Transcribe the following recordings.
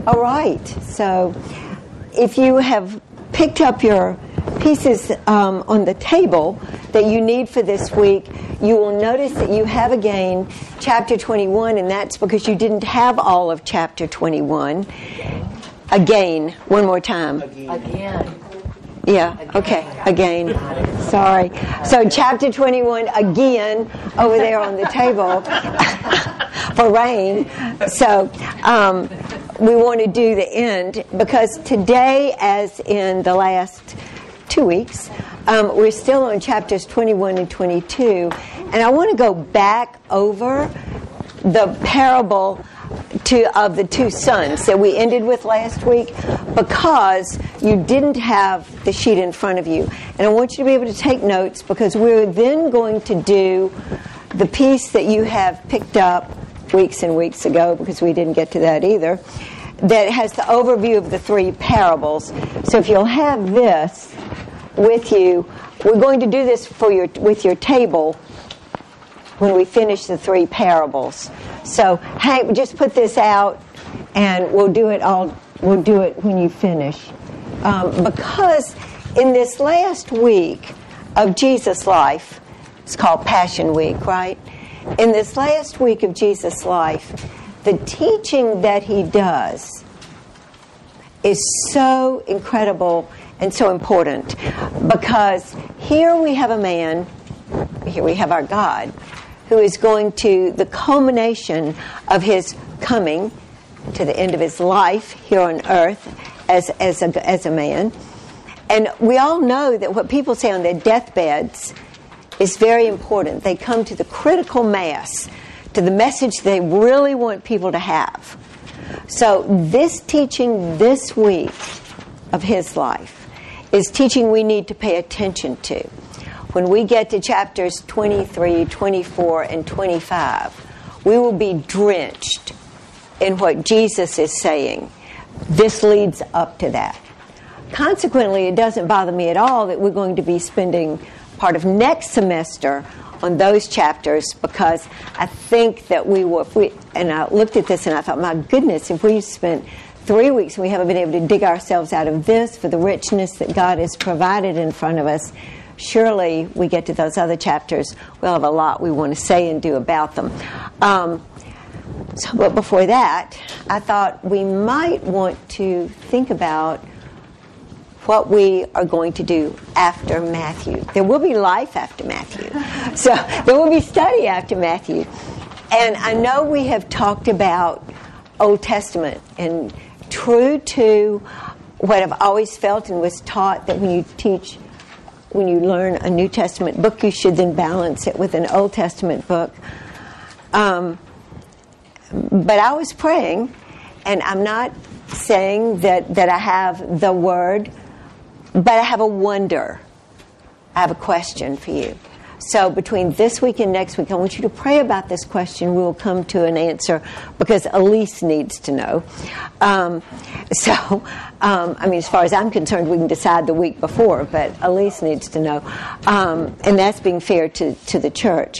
All right. So if you have picked up your pieces on the table that you need for this week, you will notice that you have again chapter 21, and that's because you didn't have all of chapter 21. Again. One more time. Again. Yeah, okay, again. Sorry. So chapter 21 again over there on the table for rain. So we want to do the end because today, as in the last 2 weeks, we're still on chapters 21 and 22. And I want to go back over the parable of the two sons that we ended with last week because you didn't have the sheet in front of you. And I want you to be able to take notes because we're then going to do the piece that you have picked up weeks and weeks ago, because we didn't get to that either, that has the overview of the three parables. So if you'll have this with you, we're going to do this with your table when we finish the three parables. So Hank, just put this out, and we'll do it when you finish. Because in this last week of Jesus' life, it's called Passion Week, right? In this last week of Jesus' life, the teaching that he does is so incredible and so important. Because here we have a man, here we have our God, who is going to the culmination of his coming to the end of his life here on earth as a man. And we all know that what people say on their deathbeds is very important. They come to the critical mass, to the message they really want people to have. So this teaching this week of his life is teaching we need to pay attention to. When we get to chapters 23, 24, and 25, we will be drenched in what Jesus is saying. This leads up to that. Consequently, it doesn't bother me at all that we're going to be spending part of next semester on those chapters, because I think that and I looked at this and I thought, my goodness, if we've spent 3 weeks and we haven't been able to dig ourselves out of this for the richness that God has provided in front of us, surely we get to those other chapters, we'll have a lot we want to say and do about them. But before that, I thought we might want to think about what we are going to do after Matthew. There will be life after Matthew. So there will be study after Matthew. And I know we have talked about Old Testament, and true to what I've always felt and was taught, that when you learn a New Testament book, you should then balance it with an Old Testament book. But I was praying, and I'm not saying that I have the word, but I have a wonder. I have a question for you. So between this week and next week, I want you to pray about this question. We will come to an answer because Elise needs to know. As far as I'm concerned, we can decide the week before, but Elise needs to know. And that's being fair to the church.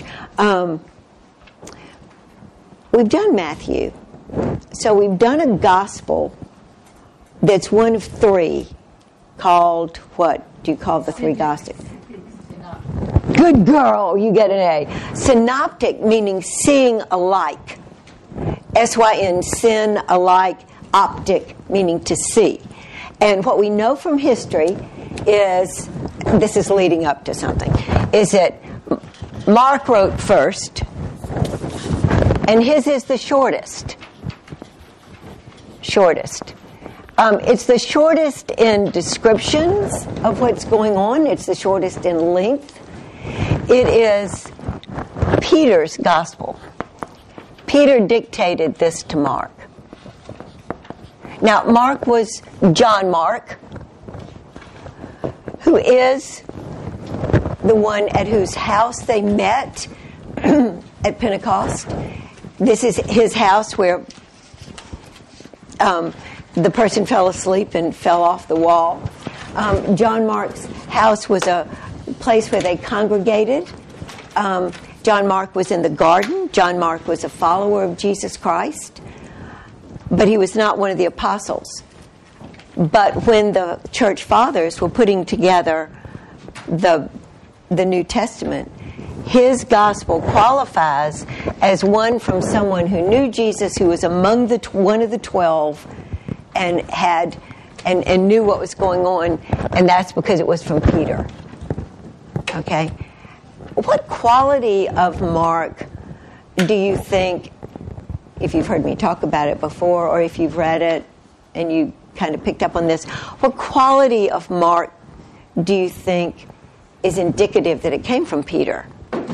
We've done Matthew. So we've done a gospel that's one of three, called, what do you call the three gospels? Good girl, you get an A. Synoptic, meaning seeing alike. S-Y-N, sin alike. Optic, meaning to see. And what we know from history is, this is leading up to something, is that Mark wrote first, and his is the shortest. It's the shortest in descriptions of what's going on. It's the shortest in length. It is Peter's gospel. Peter dictated this to Mark. Now, Mark was John Mark, who is the one at whose house they met at Pentecost. This is his house where the person fell asleep and fell off the wall. John Mark's house was a place where they congregated. John Mark was in the garden. John Mark was a follower of Jesus Christ. but he was not one of the apostles. But when the church fathers were putting together the New Testament, his gospel qualifies as one from someone who knew Jesus, who was among one of the 12, and had and knew what was going on, and that's because it was from Peter. Okay? What quality of Mark do you think, if you've heard me talk about it before, or if you've read it and you kind of picked up on this, what quality of Mark do you think is indicative that it came from Peter?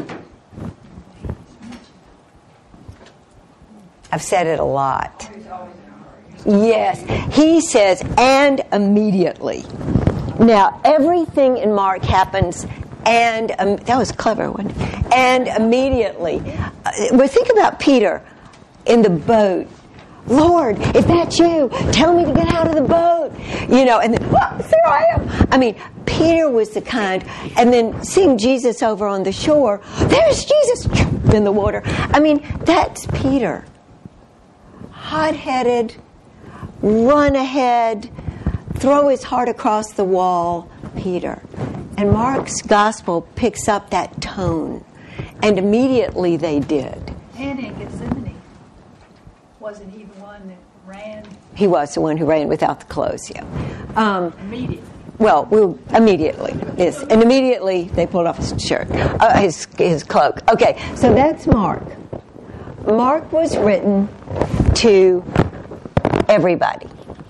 I've said it a lot. Yes. He says, and immediately. Now, everything in Mark happens, and that was clever, wasn't it? And immediately. But think about Peter in the boat. Lord, if that's you, tell me to get out of the boat. You know, and then, there I am. I mean, Peter was the kind, and then seeing Jesus over on the shore, there's Jesus in the water. I mean, that's Peter. Hot-headed, run ahead, throw his heart across the wall, Peter. And Mark's gospel picks up that tone. And immediately they did. And in Gethsemane, wasn't he the one that ran? He was the one who ran without the clothes, yeah. Immediately. Well, immediately, yes. And immediately they pulled off his shirt, his cloak. Okay, so that's Mark. Mark was written to everybody.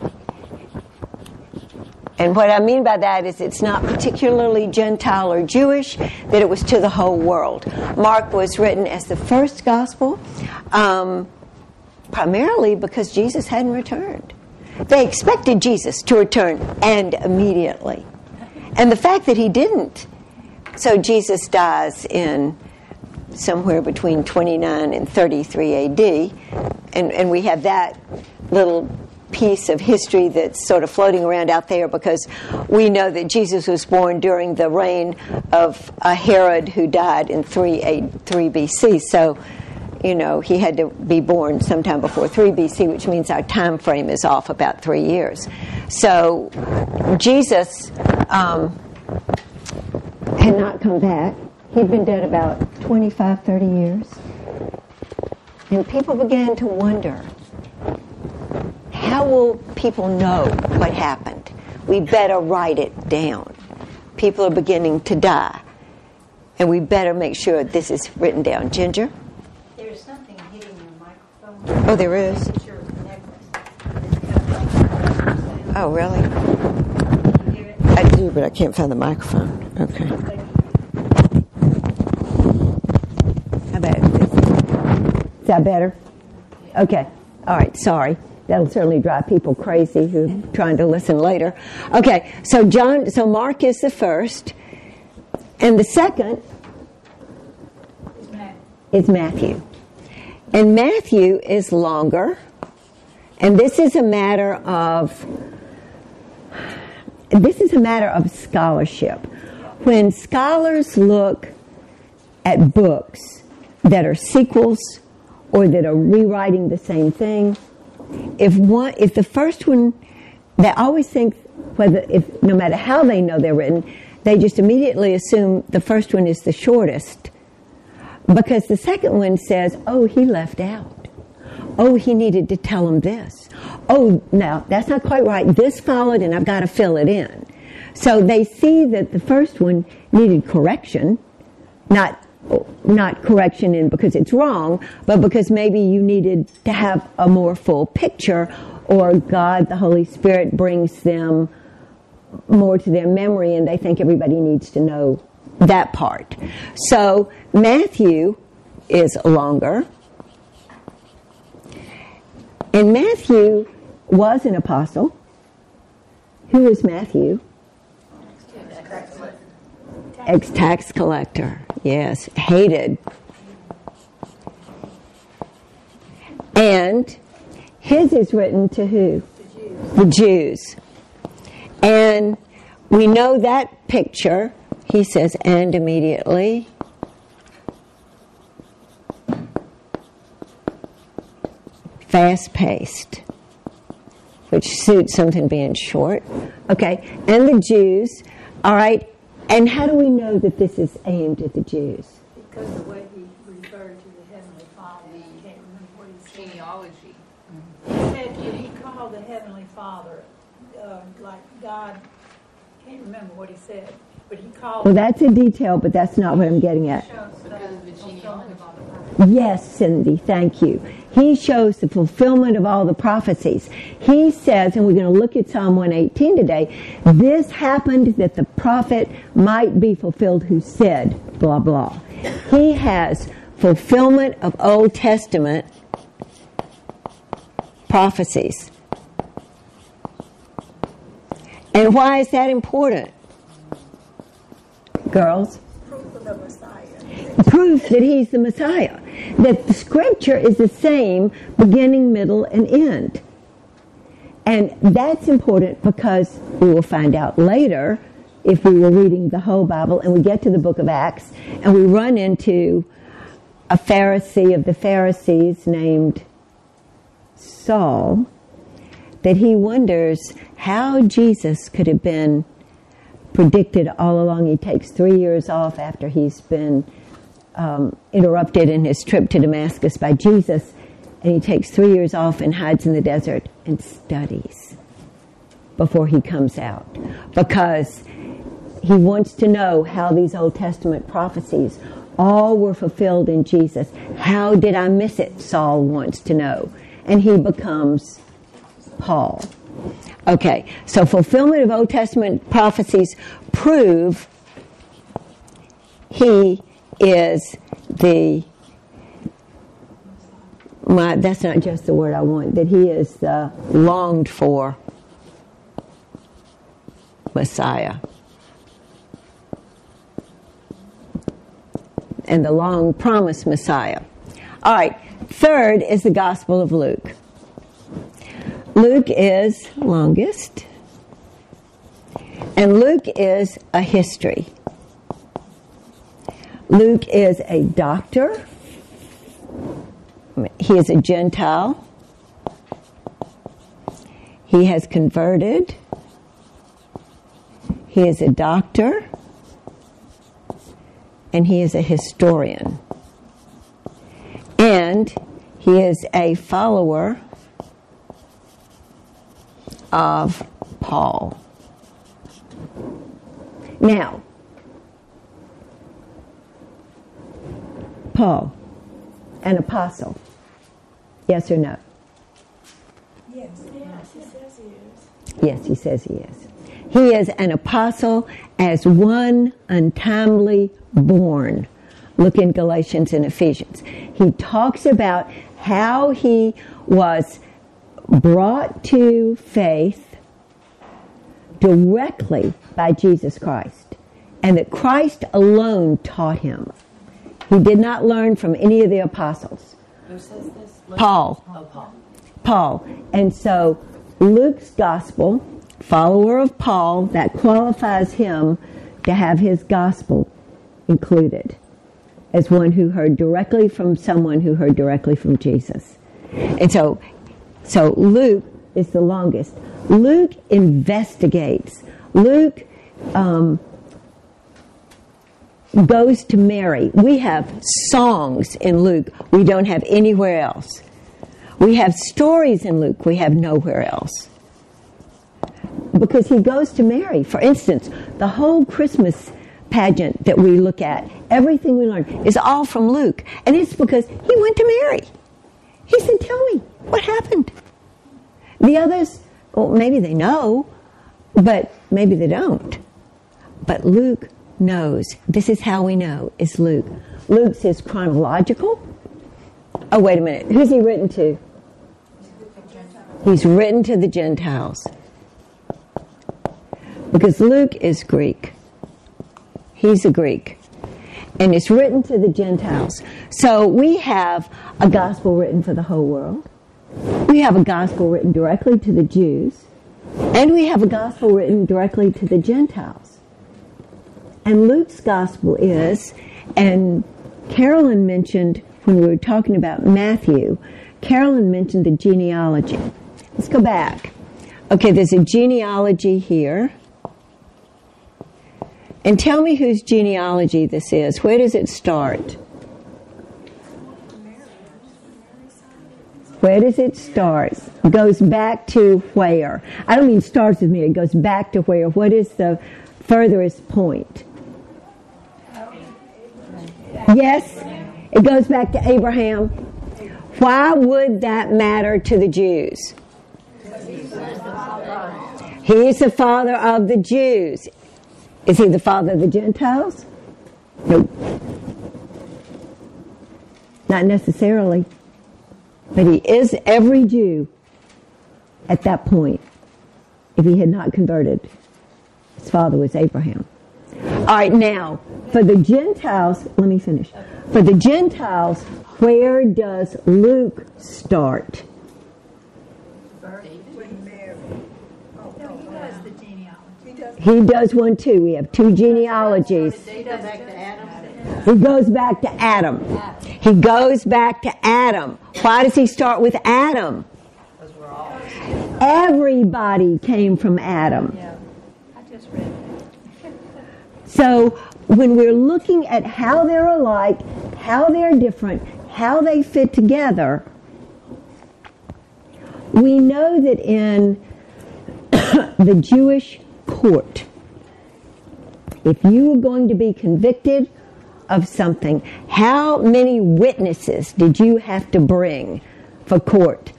And what I mean by that is it's not particularly Gentile or Jewish, that it was to the whole world. Mark was written as the first gospel, primarily because Jesus hadn't returned. They expected Jesus to return, and immediately. And the fact that he didn't, so Jesus dies in somewhere between 29 and 33 A.D., and we have that little piece of history that's sort of floating around out there because we know that Jesus was born during the reign of a Herod who died in 3 BC. So, you know, he had to be born sometime before 3 BC, which means our time frame is off about 3 years. So Jesus had not come back. He'd been dead about 25, 30 years. And people began to wonder, how will people know what happened? We better write it down. People are beginning to die. And we better make sure this is written down. Ginger? There's something hitting your microphone. Oh, there is? It's your necklace. Oh, really? Can you hear it? I do, but I can't find the microphone. Okay. How about this? Is that better? Okay. All right. Sorry. That'll certainly drive people crazy who are trying to listen later. Okay. So Mark is the first. And the second is Matthew. And Matthew is longer. And this is a matter of scholarship. When scholars look at books that are sequels or that are rewriting the same thing, if the first one, they always think no matter how they know they're written, they just immediately assume the first one is the shortest because the second one says, oh, he left out. Oh, he needed to tell them this. Oh, now, that's not quite right. This followed, and I've got to fill it in. So they see that the first one needed correction, not correction in because it's wrong, but because maybe you needed to have a more full picture, or God, the Holy Spirit, brings them more to their memory, and they think everybody needs to know that part. So Matthew is longer. And Matthew was an apostle. Who was Matthew? Ex-tax collector. Yes, hated. And his is written to who? The Jews. And we know that picture. He says, and immediately. Fast-paced. which suits something being short. Okay, and the Jews. All right, and how do we know that this is aimed at the Jews? Because the way he referred to the Heavenly Father, I can't remember what he said. Genealogy. He said that he called the Heavenly Father like God. Can't remember what he said, but he called. Well, that's a detail, but that's not what I'm getting at. Because of the genealogy. Yes, Cindy, thank you. He shows the fulfillment of all the prophecies. He says, and we're going to look at Psalm 118 today, this happened that the prophet might be fulfilled who said, blah, blah. He has fulfillment of Old Testament prophecies. And why is that important? Girls? Proof of the Messiah. Proof that he's the Messiah. That the scripture is the same beginning, middle, and end. And that's important because we will find out later, if we were reading the whole Bible and we get to the book of Acts and we run into a Pharisee of the Pharisees named Saul, that he wonders how Jesus could have been predicted all along. He takes 3 years off after he's been interrupted in his trip to Damascus by Jesus, and he takes 3 years off and hides in the desert and studies before he comes out, because he wants to know how these Old Testament prophecies all were fulfilled in Jesus. How did I miss it? Saul wants to know, and he becomes Paul. Okay, so fulfillment of Old Testament prophecies prove he is that's not just the word I want, that he is the longed for Messiah. And the long promised Messiah. All right, third is the Gospel of Luke. Luke is longest, and Luke is a history. Luke is a doctor. He is a Gentile. He has converted. He is a doctor. And he is a historian. And he is a follower of Paul. Now, Paul, an apostle, yes or no? Yes, he says he is. Yes, he says he is. He is an apostle as one untimely born. Look in Galatians and Ephesians. He talks about how he was brought to faith directly by Jesus Christ, and that Christ alone taught him. He did not learn from any of the apostles. Who says this? Paul. Oh, Paul. Paul. And so Luke's gospel, follower of Paul, that qualifies him to have his gospel included as one who heard directly from someone who heard directly from Jesus. And so Luke is the longest. Luke investigates. Luke goes to Mary. We have songs in Luke we don't have anywhere else. We have stories in Luke we have nowhere else. Because he goes to Mary. For instance, the whole Christmas pageant that we look at, everything we learn, is all from Luke. And it's because he went to Mary. He said, tell me, what happened? The others, well, maybe they know, but maybe they don't. But Luke knows. This is how we know it's Luke. Luke says chronological. Oh, wait a minute. Who's he written to? He's written to the Gentiles. Because Luke is Greek. He's a Greek. And it's written to the Gentiles. So we have a gospel written for the whole world. We have a gospel written directly to the Jews. And we have a gospel written directly to the Gentiles. And Luke's gospel is, and Carolyn mentioned when we were talking about Matthew, Carolyn mentioned the genealogy. Let's go back. Okay, there's a genealogy here. And tell me whose genealogy this is. Where does it start? Where does it start? It goes back to where? I don't mean starts with me. It goes back to where? What is the furthest point? Yes, it goes back to Abraham. Why would that matter to the Jews? He's the father of the Jews. Is he the father of the Gentiles? Nope. Not necessarily. But he is every Jew at that point. If he had not converted, his father was Abraham. All right, now, for the Gentiles, let me finish. For the Gentiles, where does Luke start? He does one too. We have two genealogies. He goes back to Adam. He goes back to Adam. Why does he start with Adam? Because we're all. Everybody came from Adam. Yeah, I just read that. So when we're looking at how they're alike, how they're different, how they fit together, we know that in the Jewish court, if you were going to be convicted of something, how many witnesses did you have to bring for court?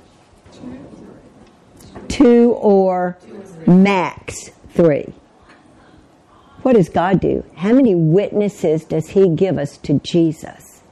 2 or max 3. What does God do? How many witnesses does he give us to Jesus?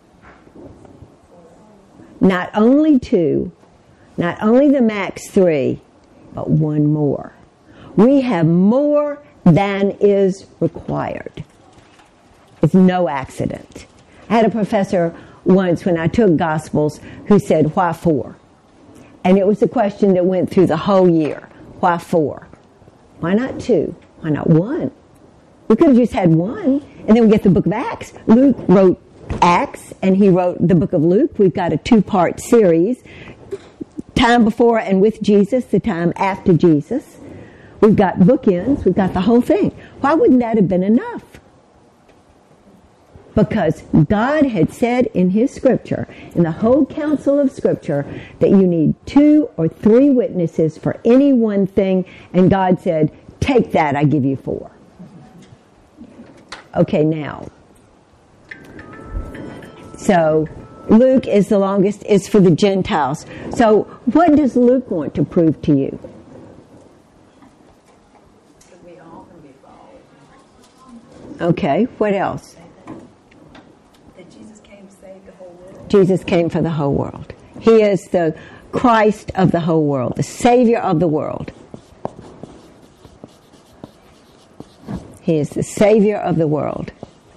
Not only 2, not only the max 3, but 1 more. We have more than is required. It's no accident. I had a professor once when I took Gospels who said, why 4? And it was a question that went through the whole year. Why 4? Why not 2? Why not 1? We could have just had 1, and then we get the book of Acts. Luke wrote Acts, and he wrote the book of Luke. We've got a 2-part series, time before and with Jesus, the time after Jesus. We've got bookends. We've got the whole thing. Why wouldn't that have been enough? Because God had said in his scripture, in the whole counsel of scripture, that you need 2 or 3 witnesses for any one thing, and God said, take that, I give you 4. Okay, now. So, Luke is the longest, is for the Gentiles. So, what does Luke want to prove to you? We all can be followed. Okay, what else? That Jesus came to save the whole world. Jesus came for the whole world. He is the Christ of the whole world, the Savior of the world. He is the Savior of the world.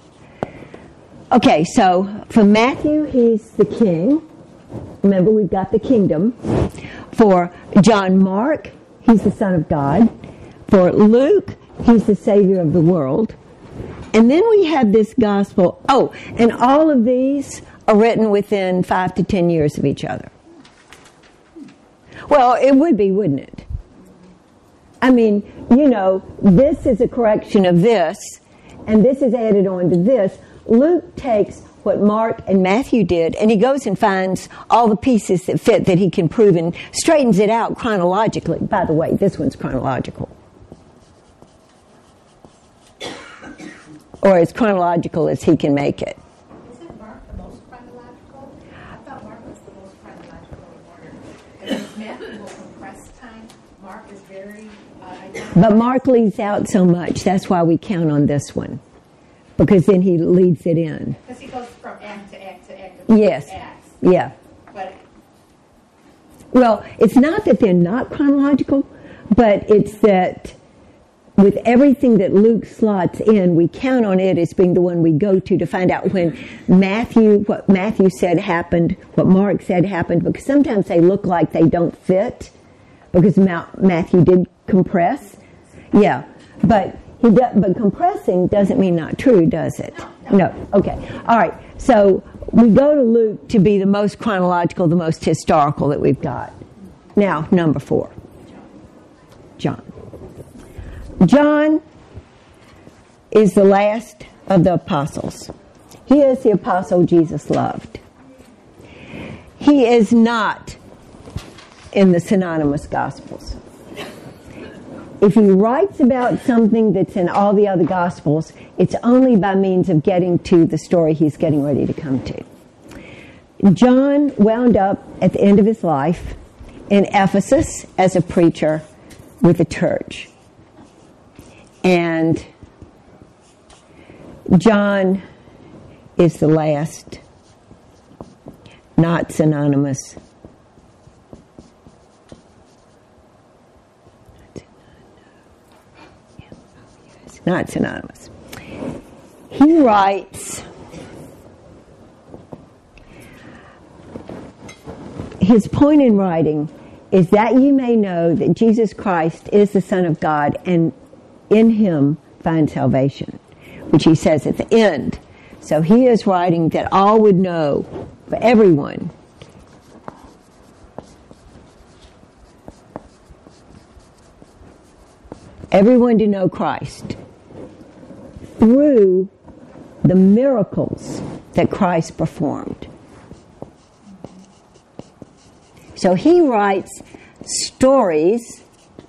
Okay, so for Matthew, he's the king. Remember, we've got the kingdom. For John Mark, he's the Son of God. For Luke, he's the Savior of the world. And then we have this gospel. Oh, and all of these are written within 5 to 10 years of each other. Well, it would be, wouldn't it? I mean, you know, this is a correction of this, and this is added on to this. Luke takes what Mark and Matthew did, and he goes and finds all the pieces that fit that he can prove and straightens it out chronologically. By the way, this one's chronological. Or as chronological as he can make it. Isn't Mark the most chronological? I thought Mark was the most chronological order. Because Matthew will compress time. Mark is very But Mark leaves out so much. That's why we count on this one. Because then he leads it in. Because he goes from act to act to act. Yes. Acts. Yeah. But Well, it's not that they're not chronological, but it's that with everything that Luke slots in, we count on it as being the one we go to find out when what Matthew said happened, what Mark said happened, because sometimes they look like they don't fit, because Matthew did compress. Yeah, but compressing doesn't mean not true, does it? No. Okay. All right. So we go to Luke to be the most chronological, the most historical that we've got. Now, number 4. John. John is the last of the apostles. He is the apostle Jesus loved. He is not in the synonymous Gospels. If he writes about something that's in all the other Gospels, it's only by means of getting to the story he's getting ready to come to. John wound up at the end of his life in Ephesus as a preacher with a church. And John is the last, not synonymous. Not synonymous. He writes, his point in writing is that you may know that Jesus Christ is the Son of God, and in him find salvation, which he says at the end. So he is writing that all would know, for everyone, everyone to know Christ through the miracles that Christ performed. So he writes stories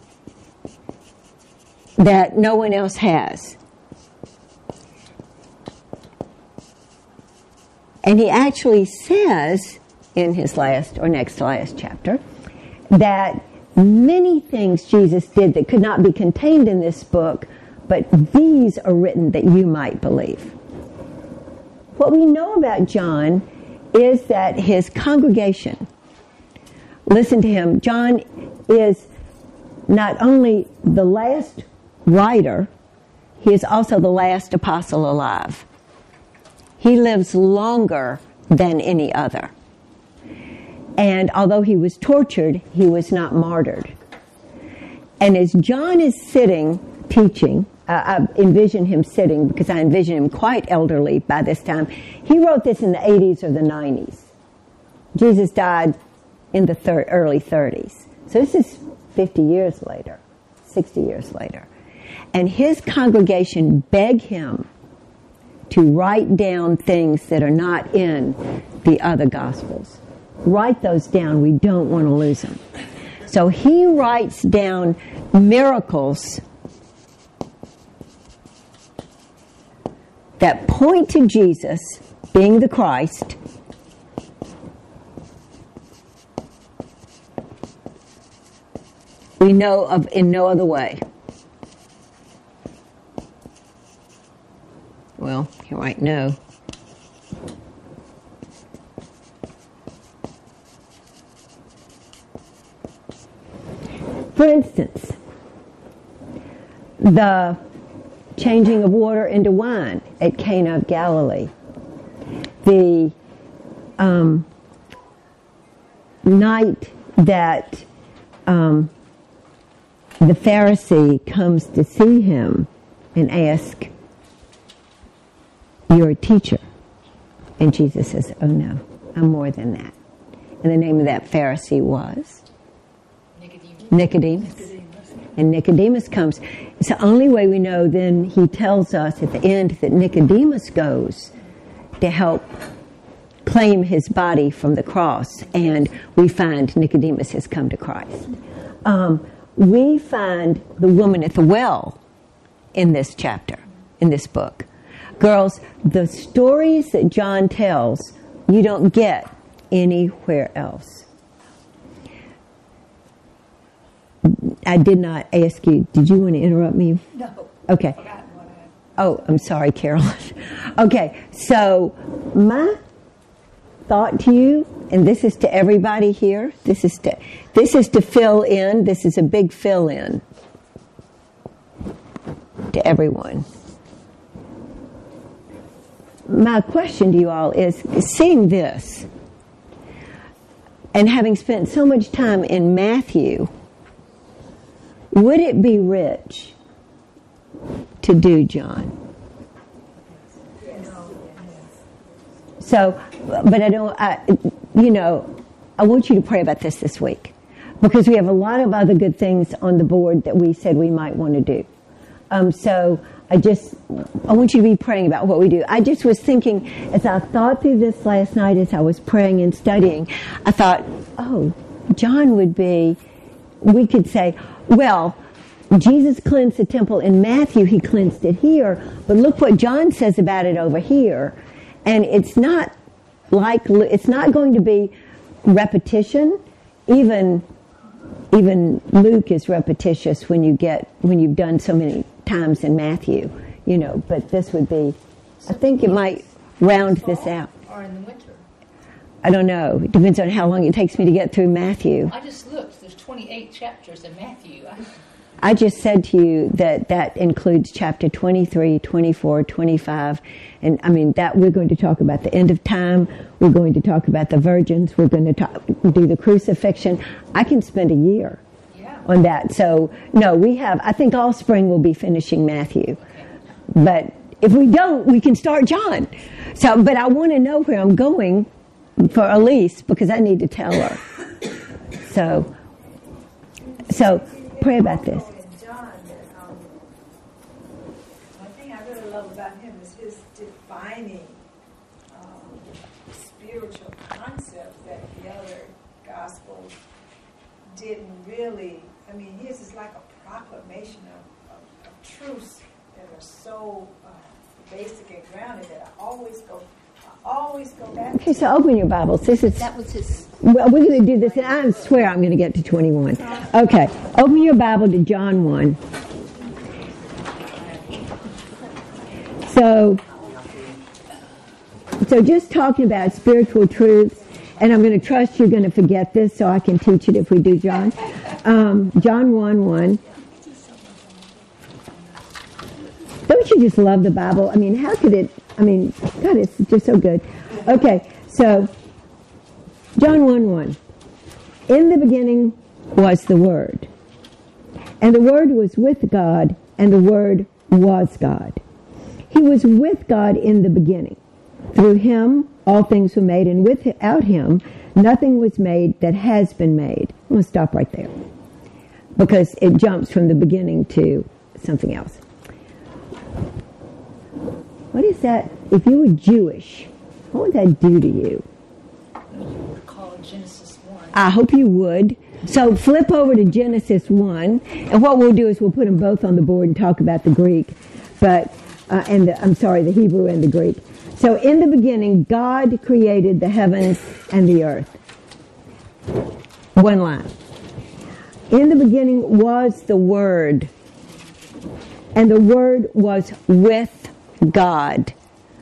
that no one else has. And he actually says in his last or next to last chapter that many things Jesus did that could not be contained in this book, but these are written that you might believe. What we know about John is that his congregation listened to him. John is not only the last writer, he is also the last apostle alive. He lives longer than any other. And although he was tortured, he was not martyred. And as John is sitting, teaching, I envision him sitting because I envision him quite elderly by this time. He wrote this in the 80s or the 90s. Jesus died in the early 30s. So this is 50 years later, 60 years later. And his congregation begged him to write down things that are not in the other Gospels. Write those down. We don't want to lose them. So he writes down miracles that point to Jesus being the Christ, we know of in no other way. Well, you might know. For instance, the changing of water into wine at Cana of Galilee. The night that the Pharisee comes to see him and ask, "You're a teacher." And Jesus says, "Oh no, I'm more than that." And the name of that Pharisee was? Nicodemus. And Nicodemus comes. It's the only way we know. Then he tells us at the end that Nicodemus goes to help claim his body from the cross, and we find Nicodemus has come to Christ. We find the woman at the well in this chapter, in this book. Girls, the stories that John tells, you don't get anywhere else. I did not ask you, did you want to interrupt me? No. Okay. Oh, I'm sorry, Carolyn. Okay, so my thought to you, and this is to everybody here, this is to fill in, this is a big fill in to everyone. My question to you all is, seeing this, and having spent so much time in Matthew, would it be rich to do John? So, but I want you to pray about this week. because we have a lot of other good things on the board that we said we might want to do. So I want you to be praying about what we do. I just was thinking, as I thought through this last night, as I was praying and studying, I thought, John we could say, well, Jesus cleansed the temple in Matthew, he cleansed it here, but look what John says about it over here. And it's not going to be repetition. Even Luke is repetitious when you've done so many times in Matthew, but this would be, I think it might round this out. Or in the winter. I don't know. It depends on how long it takes me to get through Matthew. I just looked. There's 28 chapters in Matthew. I just said to you that includes chapter 23, 24, 25, and that we're going to talk about the end of time. We're going to talk about the virgins. We're going to do the crucifixion. I can spend a year on that. So, no, I think all spring we'll be finishing Matthew. But if we don't, we can start John. So, but I want to know where I'm going for Elise, because I need to tell her. So pray about this. John, one thing I really love about him is his defining spiritual concepts that the other gospels didn't really. His is like a proclamation of truths that are so basic and grounded that I always go back. Okay, so open your Bibles. That was his. Well, we're going to do this, and I swear I'm going to get to 21. Okay, open your Bible to John 1. So just talking about spiritual truths, and I'm going to trust you're going to forget this so I can teach it if we do John. John 1:1. Don't you just love the Bible? How could it... God, it's just so good. Okay, so John 1:1. In the beginning was the Word, and the Word was with God, and the Word was God. He was with God in the beginning. Through him all things were made, and without him nothing was made that has been made. I'm going to stop right there, because it jumps from the beginning to something else. What is that? If you were Jewish, what would that do to you? Call it Genesis 1. I hope you would. So flip over to Genesis 1, and what we'll do is we'll put them both on the board and talk about the Greek, the Hebrew and the Greek. So in the beginning, God created the heavens and the earth. One line. In the beginning was the Word, and the Word was with God.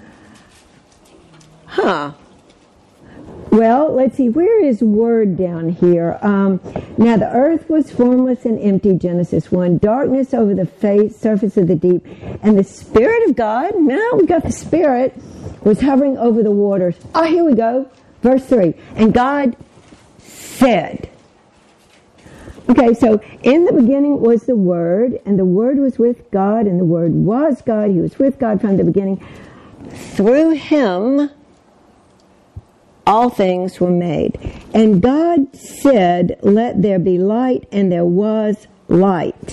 Well, let's see, where is Word down here? Now the earth was formless and empty, Genesis 1. Darkness over the surface of the deep. And the Spirit of God, now we got the Spirit, was hovering over the waters. Oh, here we go. Verse 3. And God said. Okay, so in the beginning was the Word, and the Word was with God, and the Word was God. He was with God from the beginning. Through him all things were made. And God said, let there be light, and there was light.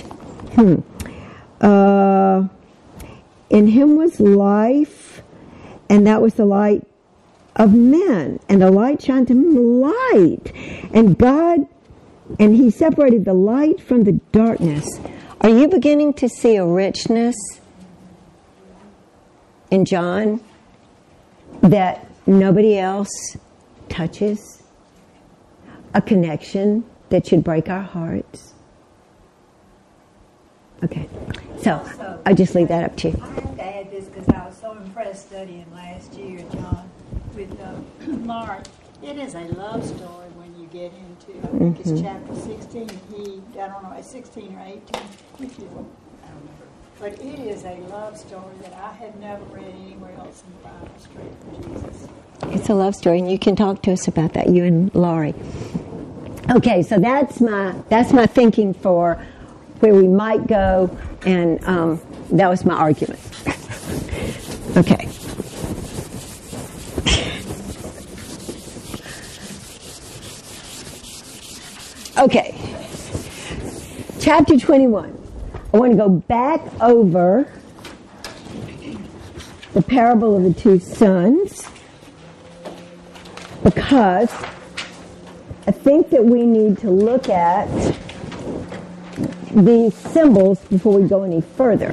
In him was life, and that was the light of men. And the light shined to him light. And he separated the light from the darkness. Are you beginning to see a richness in John that nobody else touches? A connection that should break our hearts? Okay, so I'll just leave that up to you. I have to add this because I was so impressed studying last year, John, with Mark. It is a love story when you get into, I think it's chapter 16. I don't know, it's 16 or 18. Which is, I don't remember. But it is a love story that I had never read anywhere else in the Bible, straight from Jesus. It's a love story, and you can talk to us about that, you and Laurie. Okay, so that's my thinking for where we might go, and that was my argument. Okay. Okay. Chapter 21. I want to go back over the parable of the two sons because I think that we need to look at these symbols before we go any further.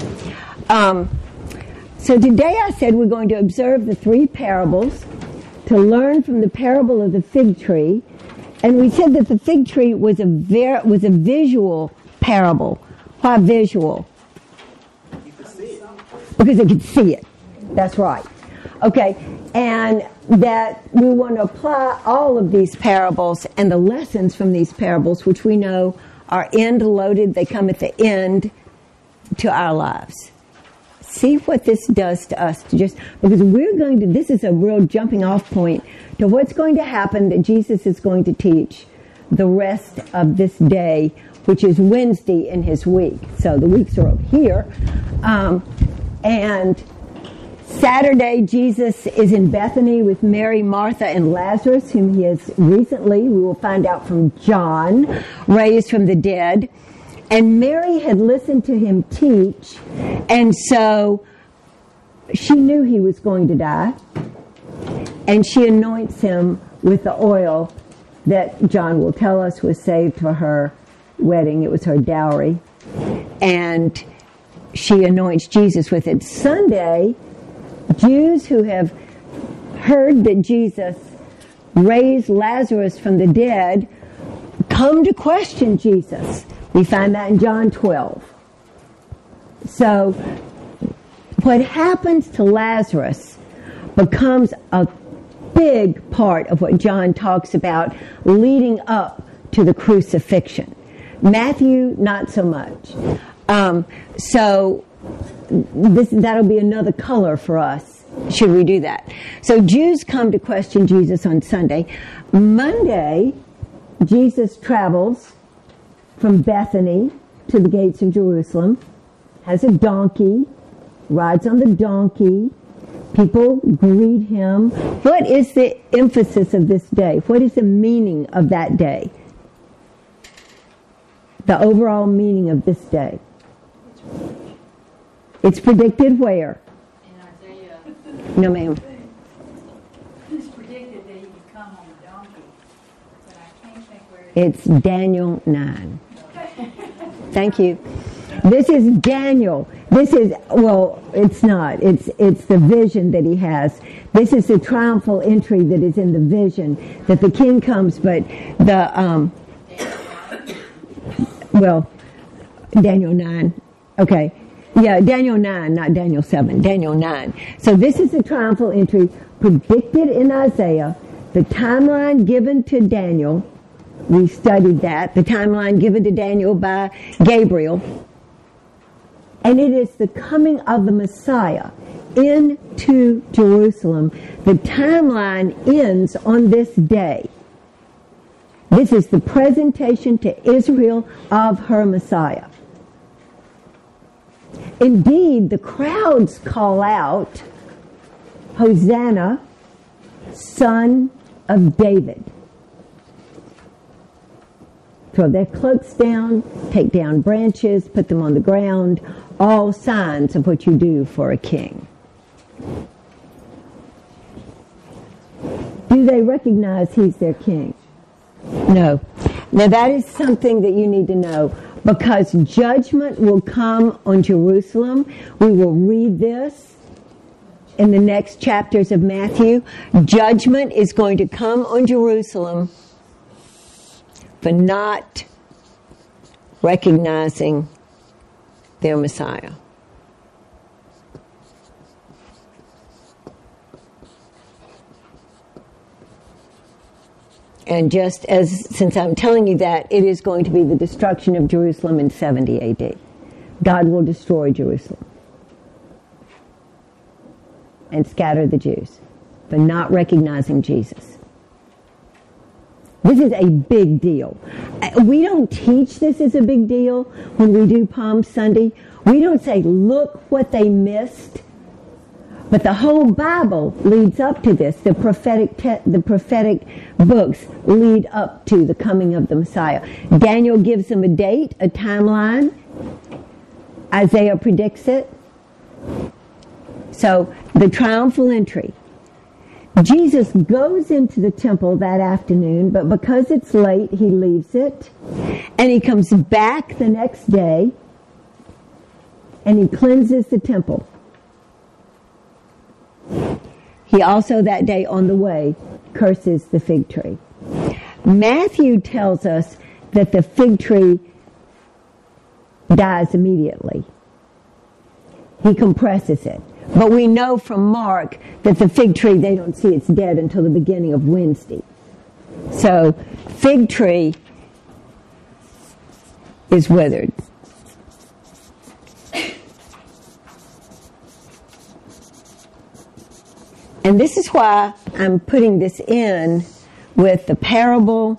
So today I said we're going to observe the three parables to learn from the parable of the fig tree. And we said that the fig tree was a visual parable. Why visual? You could see it. Because they could see it. That's right. Okay, and that we want to apply all of these parables and the lessons from these parables, which we know are end-loaded. They come at the end to our lives. See what this does to us, because this is a real jumping off point to what's going to happen that Jesus is going to teach the rest of this day, which is Wednesday in his week. So the weeks are over here. And Saturday, Jesus is in Bethany with Mary, Martha, and Lazarus, whom he has recently, we will find out from John, raised from the dead. And Mary had listened to him teach, and so she knew he was going to die, and she anoints him with the oil that John will tell us was saved for her wedding. It was her dowry, and she anoints Jesus with it. Sunday, Jews who have heard that Jesus raised Lazarus from the dead come to question Jesus. We find that in John 12. So what happens to Lazarus becomes a big part of what John talks about leading up to the crucifixion. Matthew, not so much. So that'll be another color for us, should we do that. So Jews come to question Jesus on Sunday. Monday, Jesus travels from Bethany to the gates of Jerusalem, has a donkey, rides on the donkey, people greet him. What is the emphasis of this day? What is the meaning of that day? The overall meaning of this day. It's predicted where? In Isaiah, No, ma'am. it's predicted that he would come on a donkey, but I can't think where It's Daniel 9. Thank you. This is Daniel. It's not. It's the vision that he has. This is the triumphal entry that is in the vision, that the king comes, but Daniel 9. Okay. Yeah, Daniel 9, not Daniel 7. Daniel 9. So this is the triumphal entry predicted in Isaiah, the timeline given to Daniel. We studied that, the timeline given to Daniel by Gabriel. And it is the coming of the Messiah into Jerusalem. The timeline ends on this day. This is the presentation to Israel of her Messiah. Indeed, the crowds call out, Hosanna, Son of David. Throw their cloaks down, take down branches, put them on the ground, all signs of what you do for a king. Do they recognize he's their king? No. Now that is something that you need to know, because judgment will come on Jerusalem. We will read this in the next chapters of Matthew. Judgment is going to come on Jerusalem for not recognizing their Messiah. And just as, since I'm telling you that, it is going to be the destruction of Jerusalem in 70 AD. God will destroy Jerusalem and scatter the Jews for not recognizing Jesus. This is a big deal. We don't teach this as a big deal when we do Palm Sunday. We don't say, look what they missed. But the whole Bible leads up to this. The prophetic books lead up to the coming of the Messiah. Daniel gives them a date, a timeline. Isaiah predicts it. So the triumphal entry. Jesus goes into the temple that afternoon, but because it's late, he leaves it. And he comes back the next day, and he cleanses the temple. He also that day on the way curses the fig tree. Matthew tells us that the fig tree dies immediately. He compresses it. But we know from Mark that the fig tree, they don't see it's dead until the beginning of Wednesday. So, fig tree is withered. And this is why I'm putting this in with the parable,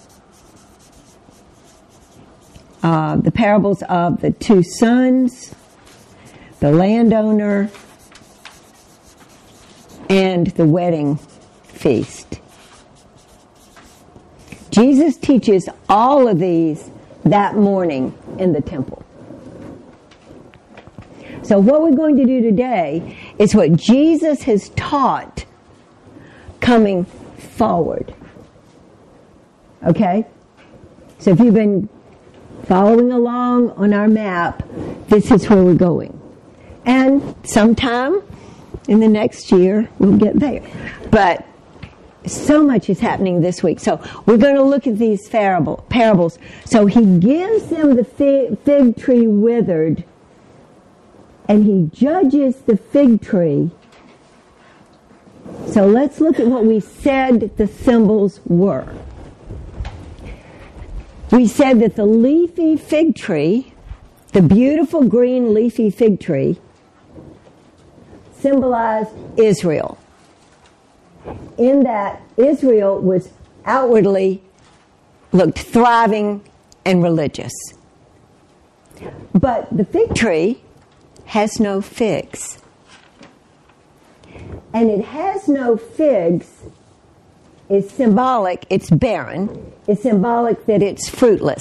the parables of the two sons, the landowner, and the wedding feast. Jesus teaches all of these that morning in the temple. So what we're going to do today is what Jesus has taught coming forward. Okay? So if you've been following along on our map, this is where we're going. And sometime in the next year, we'll get there. But so much is happening this week. So we're going to look at these parables. So he gives them the fig tree withered, and he judges the fig tree. So let's look at what we said the symbols were. We said that the leafy fig tree, the beautiful green leafy fig tree, symbolized Israel. In that Israel was outwardly looked thriving and religious. But the fig tree has no figs. And it has no figs is symbolic, it's barren. It's symbolic that it's fruitless,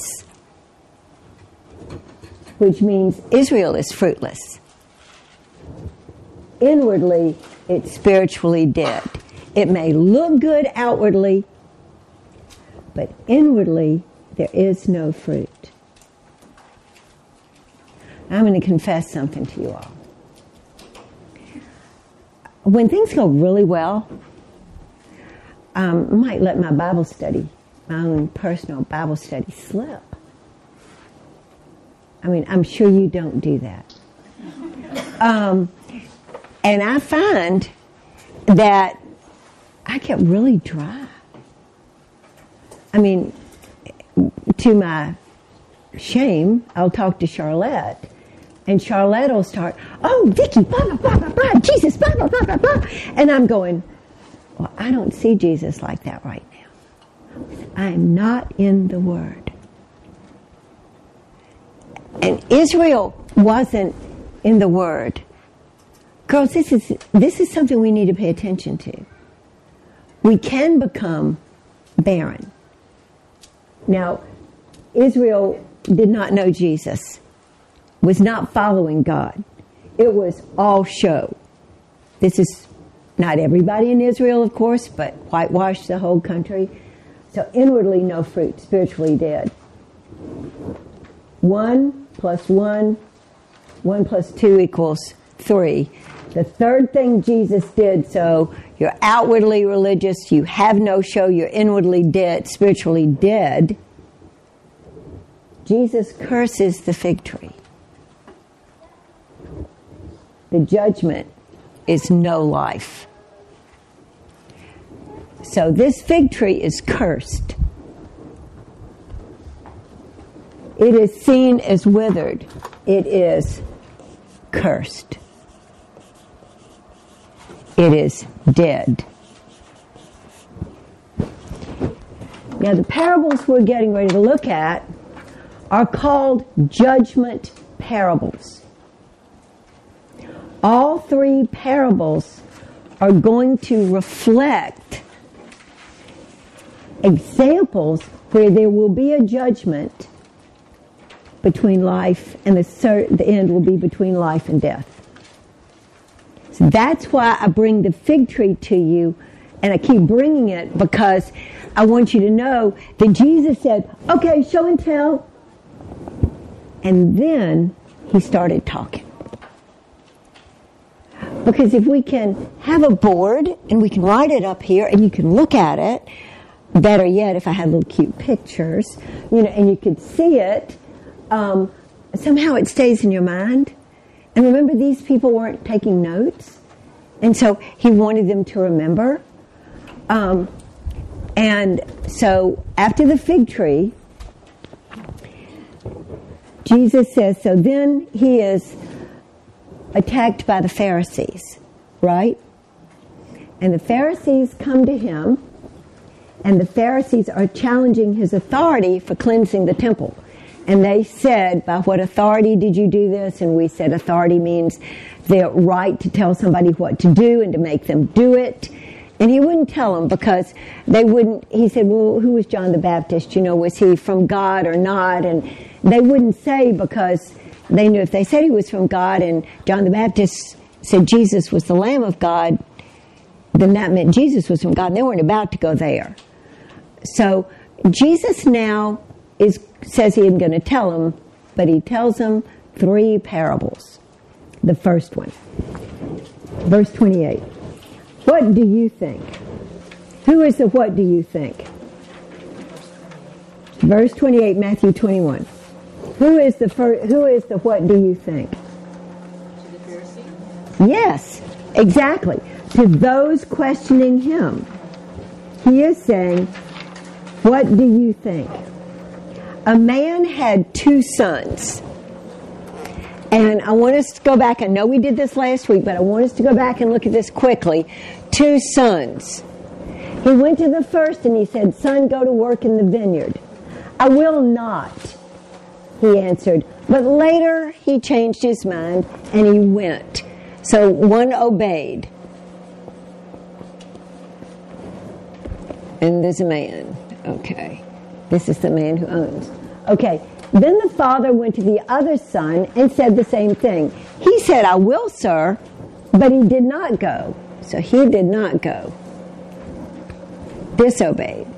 which means Israel is fruitless. Inwardly, it's spiritually dead. It may look good outwardly, but inwardly, there is no fruit. I'm going to confess something to you all. When things go really well, I might let my Bible study, my own personal Bible study, slip. I mean, I'm sure you don't do that. And I find that I get really dry. I mean, to my shame, I'll talk to Charlotte, and Charlotte will start, oh, Vicki, blah, blah, blah, blah, blah, Jesus, blah, blah, blah, blah, blah. And I'm going, well, I don't see Jesus like that right now. I'm not in the Word. And Israel wasn't in the Word. Girls, this is something we need to pay attention to. We can become barren. Now, Israel did not know Jesus, was not following God. It was all show. This is not everybody in Israel, of course, but whitewashed the whole country. So inwardly no fruit, spiritually dead. 1 + 1, 1 + 2 = 3. The third thing Jesus did, so you're outwardly religious, you have no show, you're inwardly dead, spiritually dead. Jesus curses the fig tree. The judgment is no life. So this fig tree is cursed. It is seen as withered. It is cursed. It is dead. Now the parables we're getting ready to look at are called judgment parables. all three parables are going to reflect examples where there will be a judgment between life, and the end will be between life and death. So that's why I bring the fig tree to you, and I keep bringing it because I want you to know that Jesus said, okay, show and tell. And then he started talking. Because if we can have a board and we can write it up here and you can look at it, better yet if I had little cute pictures, and you could see it, somehow it stays in your mind. And remember, these people weren't taking notes. And so he wanted them to remember. And so after the fig tree, Jesus says, so then he is attacked by the Pharisees, right? And the Pharisees come to him, and the Pharisees are challenging his authority for cleansing the temple. And they said, by what authority did you do this? And we said authority means the right to tell somebody what to do and to make them do it. And he wouldn't tell them because they wouldn't. He said, well, who was John the Baptist? Was he from God or not? And they wouldn't say, because they knew if they said he was from God and John the Baptist said Jesus was the Lamb of God, then that meant Jesus was from God, and they weren't about to go there. So Jesus now says he isn't going to tell them, but he tells them three parables. The first one, verse 28. What do you think? Who is the what do you think? Verse 28, Matthew 21. Who is the what do you think? To the Pharisees? Yes, exactly. To those questioning him. He is saying, what do you think? A man had two sons. And I want us to go back. I know we did this last week, but I want us to go back and look at this quickly. Two sons. He went to the first and he said, son, go to work in the vineyard. I will not, he answered. But later he changed his mind and he went. So one obeyed. And there's a man. Okay. This is the man who owns. Okay. Then the father went to the other son and said the same thing. He said, I will, sir, but he did not go. So he did not go. Disobeyed.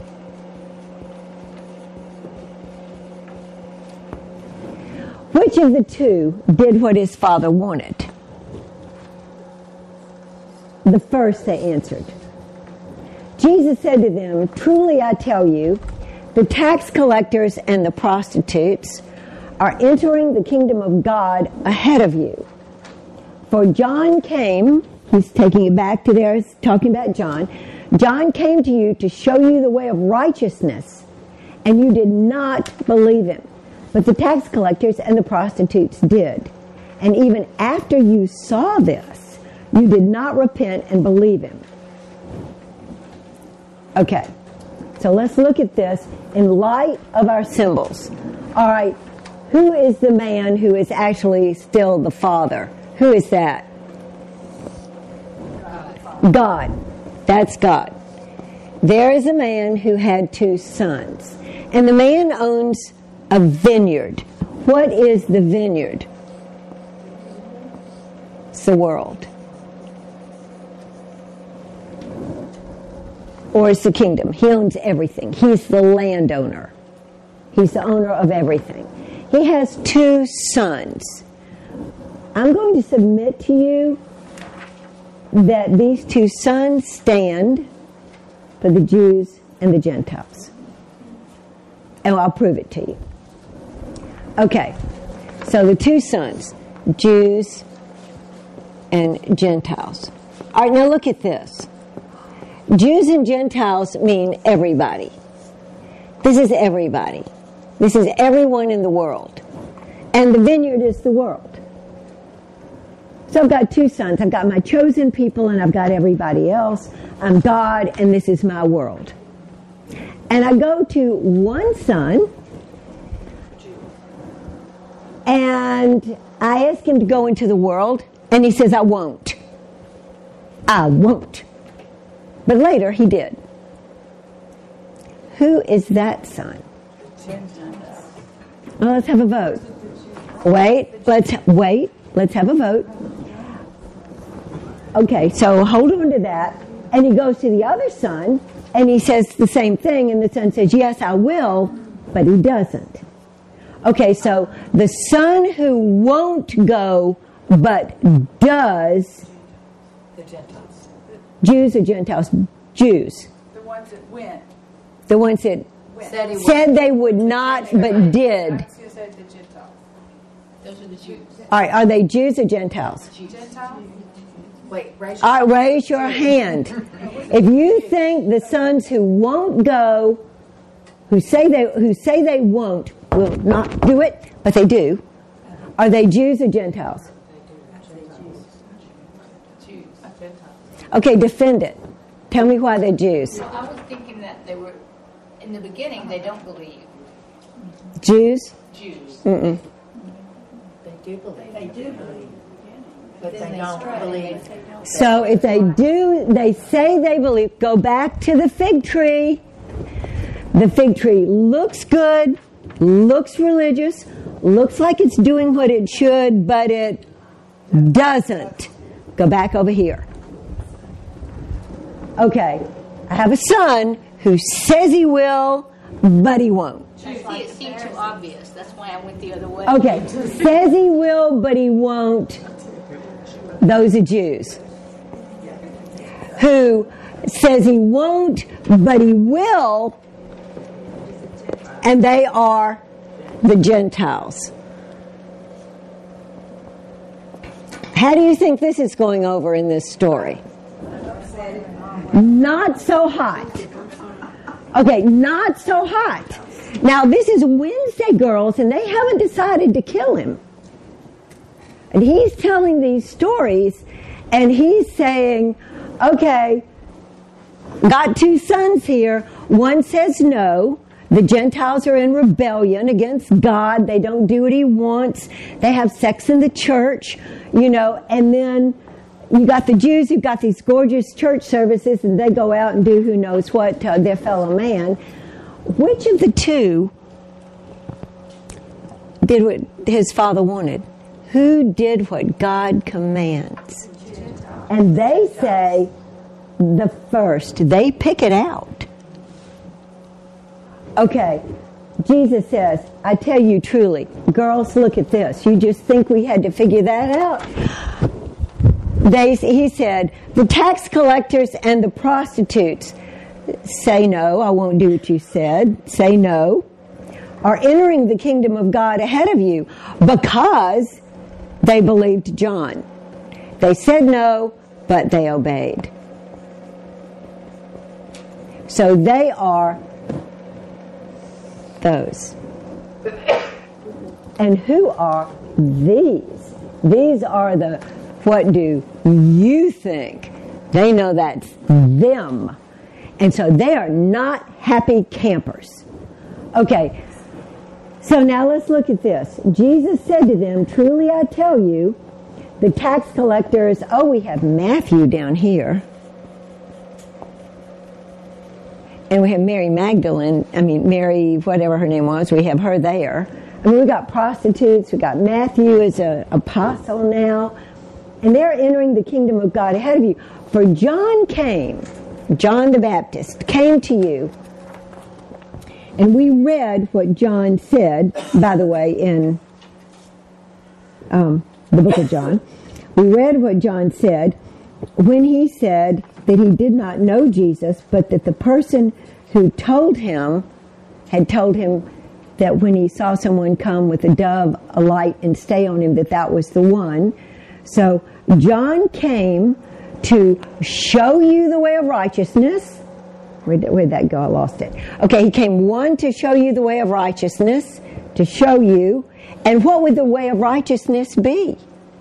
Which of the two did what his father wanted? The first, they answered. Jesus said to them, truly I tell you, the tax collectors and the prostitutes are entering the kingdom of God ahead of you. For John came, he's taking it back to there, talking about John. John came to you to show you the way of righteousness, and you did not believe him. But the tax collectors and the prostitutes did. And even after you saw this, you did not repent and believe him. Okay. So let's look at this in light of our symbols. All right, who is the man who is actually still the father? Who is that? God. That's God. There is a man who had two sons. And the man owns a vineyard. What is the vineyard? It's the world. Or it's the kingdom. He owns everything. He's the landowner. He's the owner of everything. He has two sons. I'm going to submit to you that these two sons stand for the Jews and the Gentiles. And I'll prove it to you. Okay. So the two sons, Jews and Gentiles. All right, now look at this. Jews and Gentiles mean everybody. This is everybody. This is everyone in the world. And the vineyard is the world. So I've got two sons. I've got my chosen people and I've got everybody else. I'm God and this is my world. And I go to one son and I ask him to go into the world And he says, I won't. I won't. But later he did. Who is that son? Well, let's have a vote. Let's have a vote. Okay, so hold on to that. And he goes to the other son, and he says the same thing, and the son says, yes, I will, but he doesn't. Okay, so the son who won't go, but does. The Gentiles. Jews or Gentiles? Jews. The ones that went. The ones that said they would not, but did. Said the Gentiles. Those are the Jews. All right, are they Jews or Gentiles? Gentiles? Wait, raise All right, raise your hand. If you think the sons who won't go, who say they won't, will not do it, but they do, are they Jews or Gentiles? Jews. Gentiles. Okay, defend it. Tell me why they're Jews. Well, I was thinking that they were, in the beginning, they don't believe. Jews? Jews. Mm-mm. They do believe. They do believe. But Then they they don't stray. believe. They don't. So if they do, they say they believe, go back to the fig tree. The fig tree looks good, looks religious, looks like it's doing what it should, but it doesn't. Go back over here. Okay, I have a son who says he will, but he won't. It seemed too obvious. That's why I went the other way. Okay, says he will, but he won't. Those are Jews. Who says he won't, but he will, and they are the Gentiles. How do you think this is going over in this story? Not so hot. Okay, not so hot. Now, this is Wednesday girls, and they haven't decided to kill him. And he's telling these stories, and he's saying, okay, got two sons here. One says no. The Gentiles are in rebellion against God. They don't do what he wants. They have sex in the church, and then you got the Jews who've got these gorgeous church services, and they go out and do who knows what to their fellow man. Which of the two did what his father wanted? Who did what God commands? And they say the first. They pick it out. Okay, Jesus says, I tell you truly, girls, look at this. You just think we had to figure that out? He said, the tax collectors and the prostitutes say no, I won't do what you said, say no, are entering the kingdom of God ahead of you because they believed John. They said no, but they obeyed. So they are those. And who are these? These are the, what do you think? They know that's them. And so they are not happy campers. Okay, so now let's look at this. Jesus said to them, truly I tell you, the tax collectors, we have Matthew down here. And we have Mary Magdalene, Mary, whatever her name was, we have her there. We got prostitutes, we got Matthew as an apostle now. And they're entering the kingdom of God ahead of you. For John the Baptist came to you. And we read what John said, by the way, in the book of John. We read what John said when he said that he did not know Jesus, but that the person who told him had told him that when he saw someone come with a dove, a light, and stay on him, that was the one. So John came to show you the way of righteousness. Where'd that go? I lost it. Okay, he came, one, to show you the way of righteousness, to show you. And what would the way of righteousness be?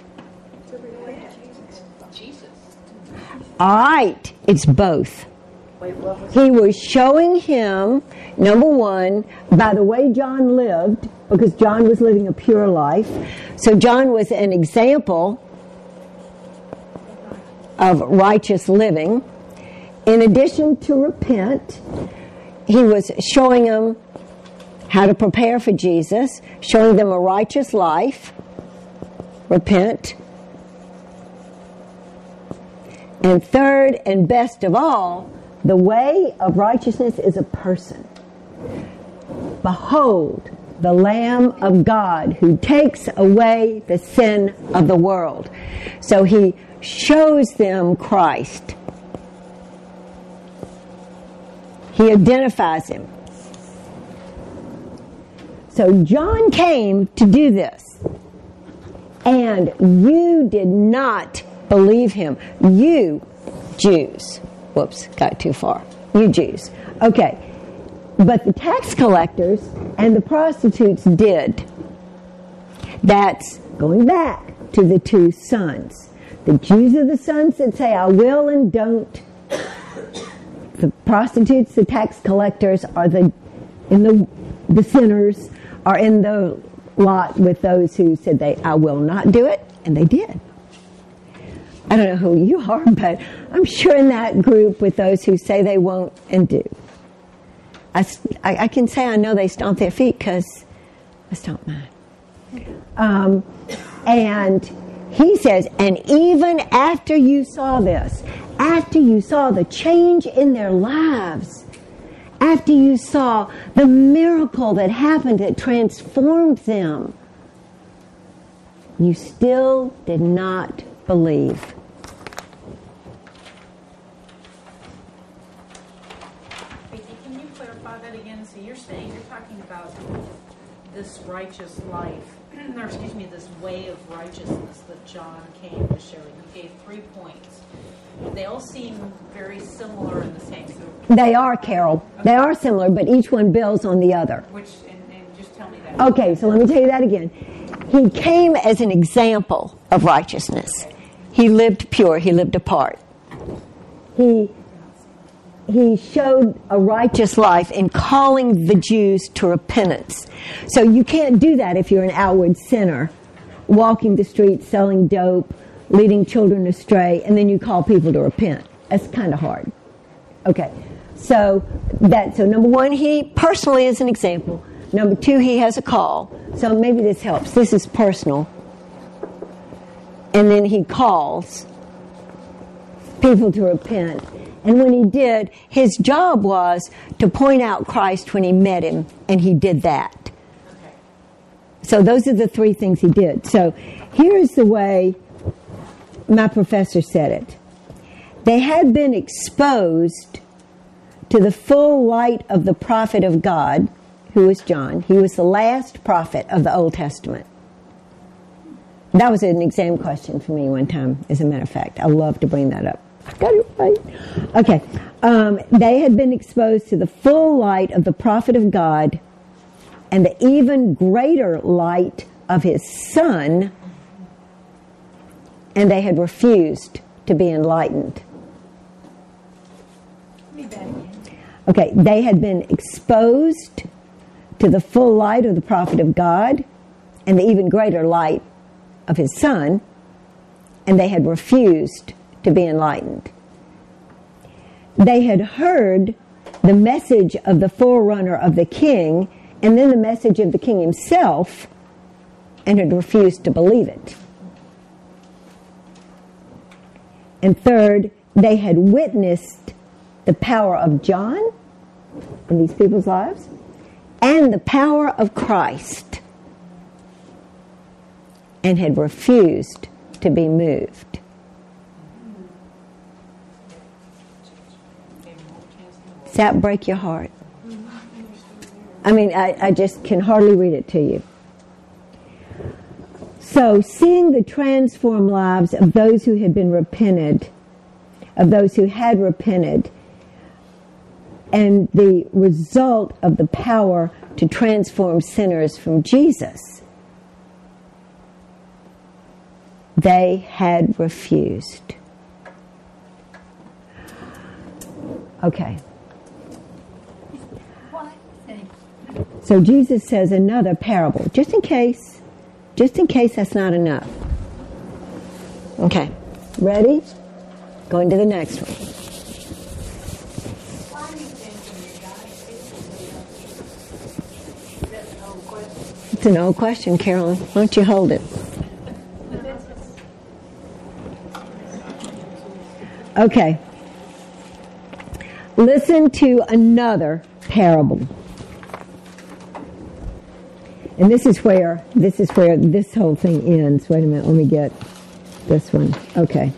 Jesus. All right, it's both. He was showing him, number one, by the way John lived, because John was living a pure life. So John was an example of righteous living. In addition to repent, he was showing them how to prepare for Jesus, showing them a righteous life. Repent. And third and best of all, the way of righteousness is a person. Behold, the Lamb of God who takes away the sin of the world. So he shows them Christ. He identifies him. So John came to do this. And you did not believe him. You Jews. Whoops, got too far. You Jews. Okay. But the tax collectors and the prostitutes did. That's going back to the two sons. The Jews are the sons that say, I will and don't. The prostitutes, the tax collectors are the sinners are in the lot with those who said I will not do it, and they did. I don't know who you are, but I'm sure in that group with those who say they won't and do. I can say I know they stomp their feet because I stomp mine. And he says, and even after you saw this, after you saw the change in their lives, after you saw the miracle that happened that transformed them, you still did not believe. Can you clarify that again? So you're saying, you're talking about this righteous life, or excuse me, this way of righteousness that John came to show. You gave 3 points. They all seem very similar in the same. So They are, Carol. Okay. They are similar, but each one builds on the other. Which, and just tell me that. Okay, so let me tell you that again. He came as an example of righteousness. He lived pure. He lived apart. He showed a righteous life in calling the Jews to repentance. So you can't do that if you're an outward sinner, walking the streets, selling dope, leading children astray, and then you call people to repent. That's kind of hard. Okay, so number one, he personally is an example. Number two, he has a call. So maybe this helps. This is personal. And then he calls people to repent. And when he did, his job was to point out Christ when he met him, and he did that. Okay. So those are the 3 things he did. So here's the way my professor said it. They had been exposed to the full light of the prophet of God, who was John. He was the last prophet of the Old Testament. That was an exam question for me one time, as a matter of fact. I love to bring that up. I got it right. Okay. They had been exposed to the full light of the prophet of God and the even greater light of his Son, and they had refused to be enlightened. Read that again. Okay, they had been exposed to the full light of the prophet of God and the even greater light of his Son, and they had refused to be enlightened. They had heard the message of the forerunner of the king and then the message of the king himself and had refused to believe it. And third, they had witnessed the power of John in these people's lives and the power of Christ and had refused to be moved. Does that break your heart? I mean, I just can hardly read it to you. So, seeing the transformed lives of those who had been repented, of those who had repented, and the result of the power to transform sinners from Jesus, they had refused. Okay. So Jesus says another parable, just in case that's not enough. Okay, ready? Going to the next one. Why do you think when you die, that's an old question. It's an old question, Carolyn. Why don't you hold it? Okay. Listen to another parable. And this is where this whole thing ends. Wait a minute, let me get this one. Okay.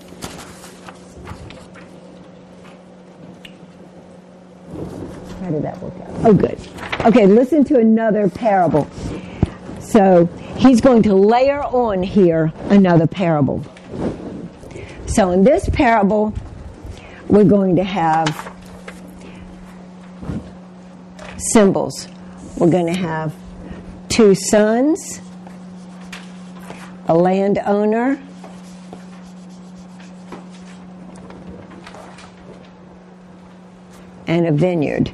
How did that work out? Oh, good. Okay, listen to another parable. So he's going to layer on here another parable. So in this parable, we're going to have symbols. We're going to have 2 sons, a landowner, and a vineyard.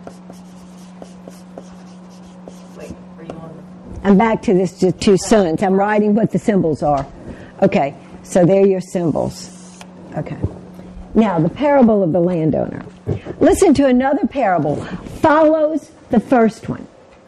Wait, are you on? I'm back to this, to 2 sons. I'm writing what the symbols are. Okay, so they're your symbols. Okay. Now, the parable of the landowner. Listen to another parable. Follows the first one.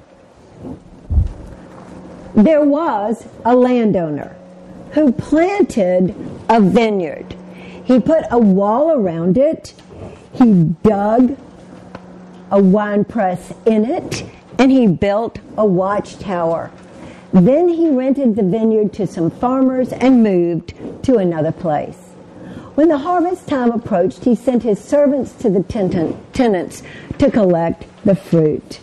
There was a landowner who planted a vineyard. He put a wall around it. He dug a wine press in it, and he built a watchtower. Then he rented the vineyard to some farmers and moved to another place. When the harvest time approached, he sent his servants to the tenants to collect the fruit.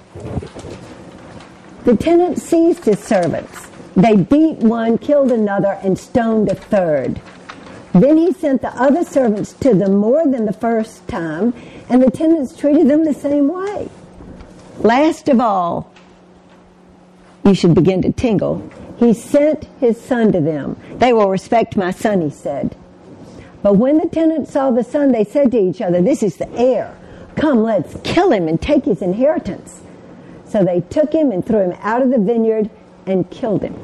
The tenants seized his servants. They beat one, killed another, and stoned a third. Then he sent the other servants to them more than the first time, and the tenants treated them the same way. Last of all, you should begin to tingle. He sent his son to them. They will respect my son, he said. But when the tenants saw the son, they said to each other, this is the heir. Come, let's kill him and take his inheritance. So they took him and threw him out of the vineyard and killed him.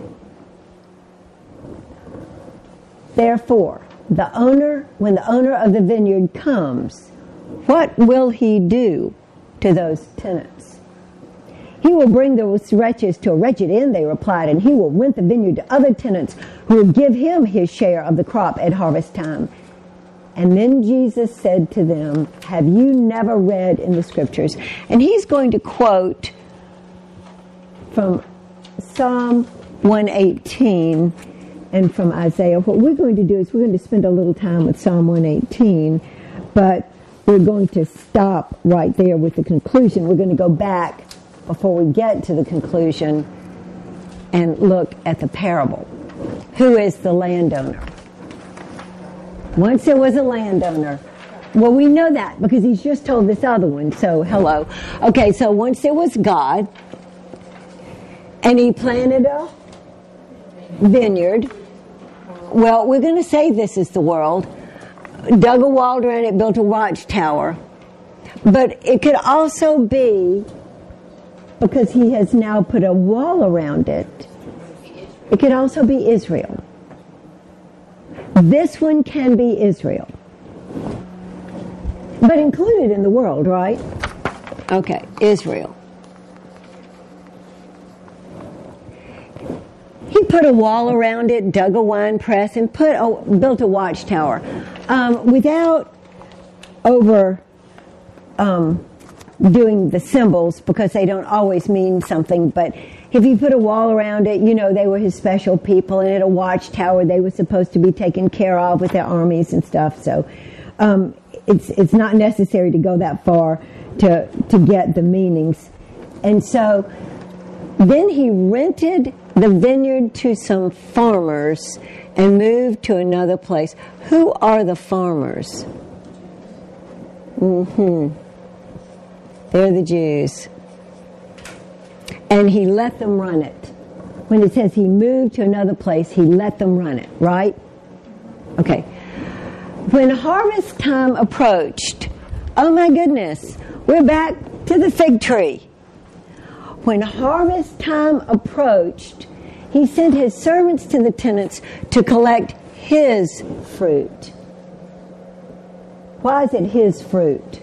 Therefore, when the owner of the vineyard comes, what will he do to those tenants? He will bring those wretches to a wretched end, they replied, and he will rent the vineyard to other tenants who will give him his share of the crop at harvest time. And then Jesus said to them, have you never read in the scriptures? And he's going to quote from Psalm 118 and from Isaiah. What we're going to do is we're going to spend a little time with Psalm 118, but we're going to stop right there with the conclusion. We're going to go back before we get to the conclusion and look at the parable. Who is the landowner? Once there was a landowner. Well, we know that because he's just told this other one, so hello. Okay, so once there was God, and he planted a vineyard. Well, we're going to say this is the world. Dug a wall around it, built a watchtower. But it could also be, because he has now put a wall around it, it could also be Israel. This one can be Israel. But included in the world, right? Okay, Israel. He put a wall around it, dug a wine press, and built a watchtower. Without doing the symbols, because they don't always mean something, but if he put a wall around it, they were his special people, and at a watchtower they were supposed to be taken care of with their armies and stuff. So it's not necessary to go that far to get the meanings. And so then he rented the vineyard to some farmers and moved to another place. Who are the farmers? They're the Jews. And he let them run it. When it says he moved to another place, he let them run it, right? Okay. When harvest time approached, oh my goodness, we're back to the fig tree. When harvest time approached, he sent his servants to the tenants to collect his fruit. Why is it his fruit?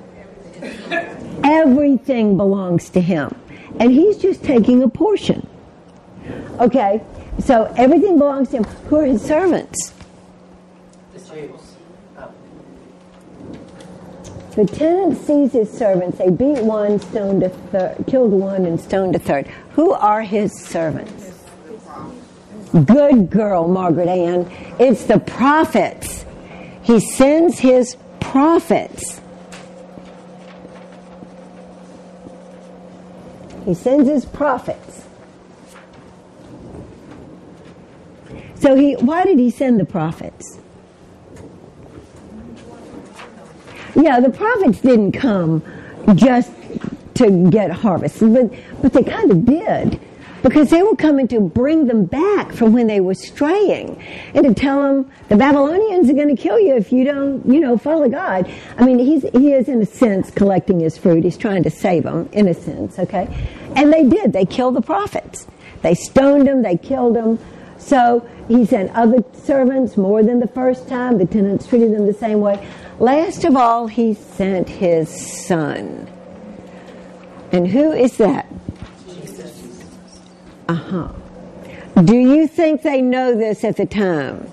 Everything belongs to him. And he's just taking a portion. Okay, so everything belongs to him. Who are his servants? The Jews. Oh. The tenant sees his servants. They beat one, stoned a third, killed one, and stoned a third. Who are his servants? Good girl, Margaret Ann. It's the prophets. He sends his prophets. He sends his prophets. So why did he send the prophets? Yeah, the prophets didn't come just to get harvested, but they kind of did, because they were coming to bring them back from when they were straying, and to tell them the Babylonians are going to kill you if you don't, follow God. I mean, he is in a sense collecting his fruit. He's trying to save them in a sense, okay? And they did. They killed the prophets. They stoned them. They killed them. So he sent other servants more than the first time. The tenants treated them the same way. Last of all, he sent his son. And who is that? Jesus. Uh-huh. Do you think they know this at the time?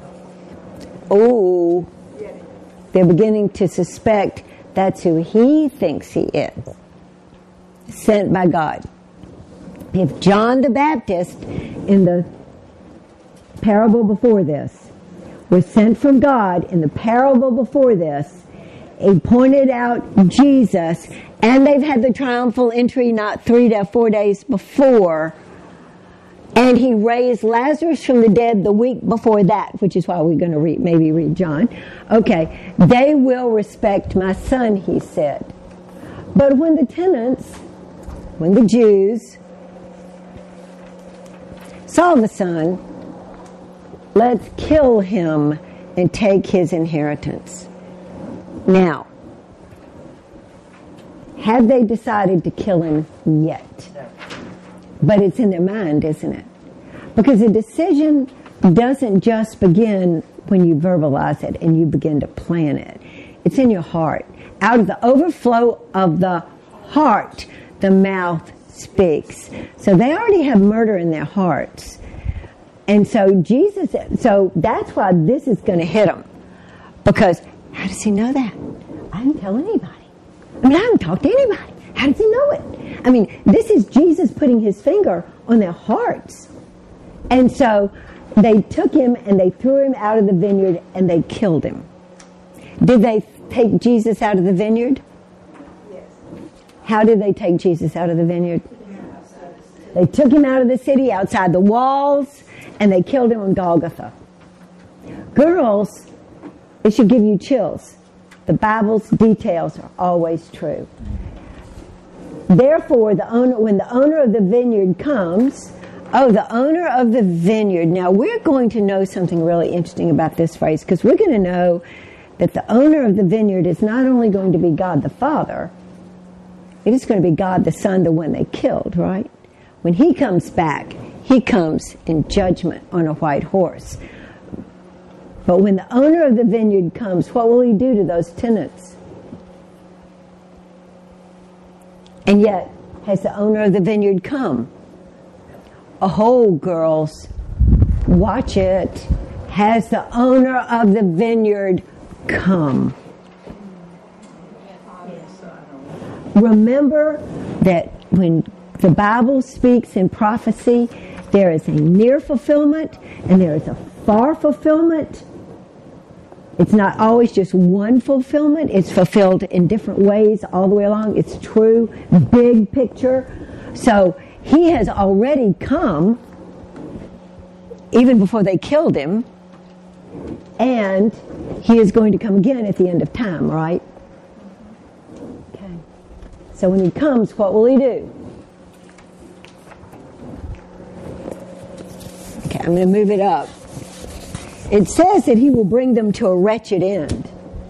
Oh, they're beginning to suspect that's who he thinks he is. Sent by God. If John the Baptist in the parable before this was sent from God in the parable before this, he pointed out Jesus, and they've had the triumphal entry not 3 to 4 days before, and he raised Lazarus from the dead the week before that, which is why we're going to maybe read John. Okay, they will respect my son, he said. But when the Jews saw the son, let's kill him and take his inheritance. Now, have they decided to kill him yet? But it's in their mind, isn't it? Because a decision doesn't just begin when you verbalize it and you begin to plan it. It's in your heart. Out of the overflow of the heart, the mouth speaks. So they already have murder in their hearts. And so that's why this is going to hit them. Because how does he know that? I didn't tell anybody. I haven't talked to anybody. How does he know it? This is Jesus putting his finger on their hearts. And so they took him and they threw him out of the vineyard and they killed him. Did they take Jesus out of the vineyard? Yes. How did they take Jesus out of the vineyard? They took him out of the city, outside the walls, and they killed him on Golgotha. Girls, it should give you chills. The Bible's details are always true. Therefore, when the owner of the vineyard comes, the owner of the vineyard. Now, we're going to know something really interesting about this phrase, because we're going to know that the owner of the vineyard is not only going to be God the Father, it is going to be God the Son, the one they killed, right? When he comes back, he comes in judgment on a white horse. But when the owner of the vineyard comes, what will he do to those tenants? And yet, has the owner of the vineyard come? Oh, girls, watch it. Has the owner of the vineyard come? Remember that when the Bible speaks in prophecy, there is a near fulfillment and there is a far fulfillment. It's not always just one fulfillment. It's fulfilled in different ways all the way along. It's true, big picture. So he has already come, even before they killed him, and he is going to come again at the end of time, right? Okay. So when he comes, what will he do? Okay, I'm going to move it up. It says that he will bring them to a wretched end.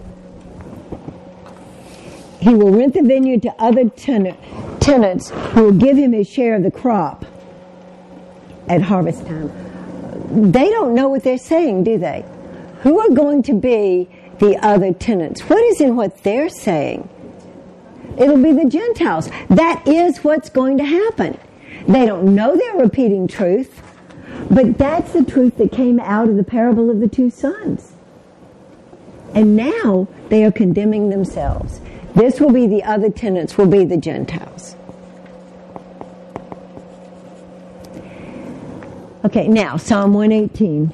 He will rent the vineyard to other tenants who will give him his share of the crop at harvest time. They don't know what they're saying, do they? Who are going to be the other tenants. What is in what they're saying? It'll be the Gentiles. That is what's going to happen. They don't know they're repeating truth, but that's the truth that came out of the parable of the two sons. And now they are condemning themselves. This will be the other tenants, will be the Gentiles. Okay, now, Psalm 118.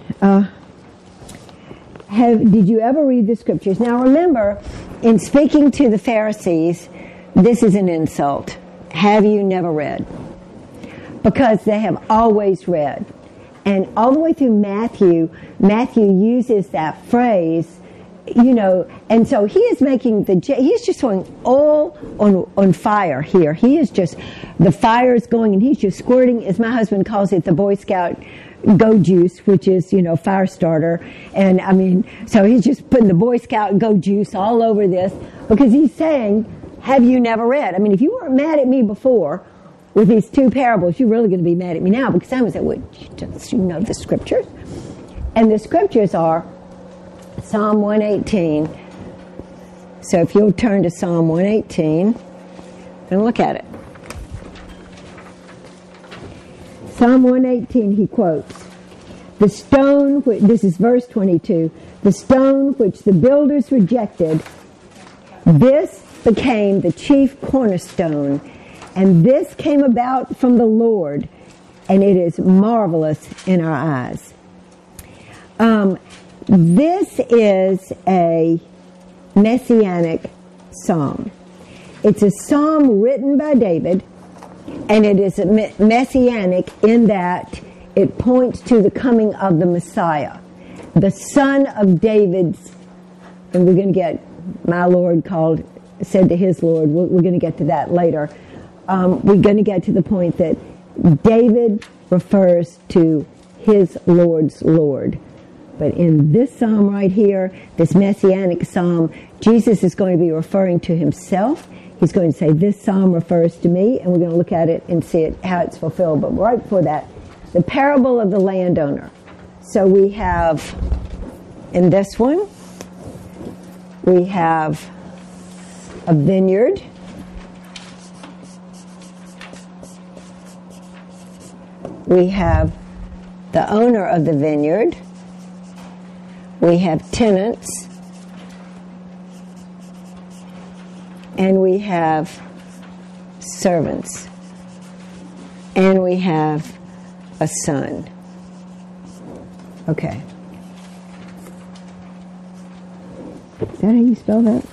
Did you ever read the scriptures? Now remember, in speaking to the Pharisees, this is an insult. Have you never read? Because they have always read. And all the way through Matthew uses that phrase, and so he is making he's just throwing all on fire here. He is just, the fire is going and he's just squirting, as my husband calls it, the Boy Scout go juice, which is, fire starter. And so he's just putting the Boy Scout go juice all over this because he's saying, have you never read? If you weren't mad at me before with these two parables, you're really going to be mad at me now because I was at, don't you know the scriptures? And the scriptures are Psalm 118. So if you'll turn to Psalm 118 and look at it. Psalm 118, he quotes, the stone, this is verse 22, the stone which the builders rejected, this became the chief cornerstone, and this came about from the Lord, and it is marvelous in our eyes. This is a messianic psalm. It's a psalm written by David, and it is messianic in that it points to the coming of the Messiah, the son of David's, and we're going to get, my Lord said to his Lord, we're going to get to that later. We're going to get to the point that David refers to his Lord's Lord. But in this psalm right here, this messianic psalm, Jesus is going to be referring to himself. He's going to say, this psalm refers to me, and we're going to look at it and see how it's fulfilled. But right before that, the parable of the landowner. So we have, in this one, we have a vineyard. We have the owner of the vineyard. We have tenants. And we have servants. And we have a son. Okay. Is that how you spell that?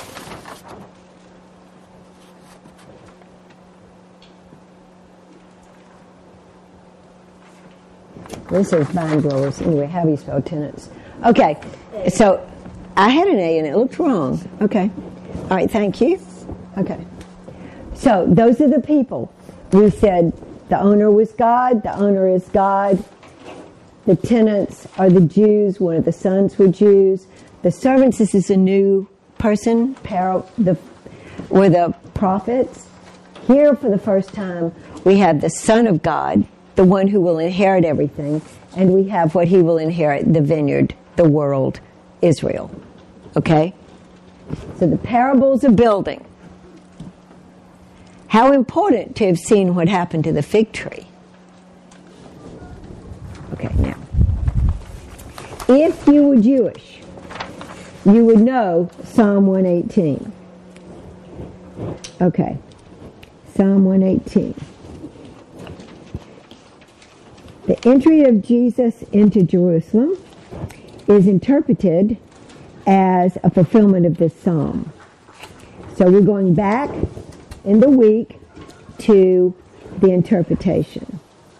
This is vine growers. Anyway, how do you spell tenants? Okay, so I had an A and it looked wrong. Okay. All right, thank you. Okay. So those are the people. We said the owner was God. The owner is God. The tenants are the Jews. One of the sons were Jews. The servants, this is a new person, were the prophets. Here for the first time, we have the Son of God, the one who will inherit everything, and we have what he will inherit, the vineyard, the world, Israel. Okay? So the parables of building. How important to have seen what happened to the fig tree. Okay, now. If you were Jewish, you would know Psalm 118. Okay. Psalm 118. The entry of Jesus into Jerusalem is interpreted as a fulfillment of this psalm. So we're going back in the week to the interpretation.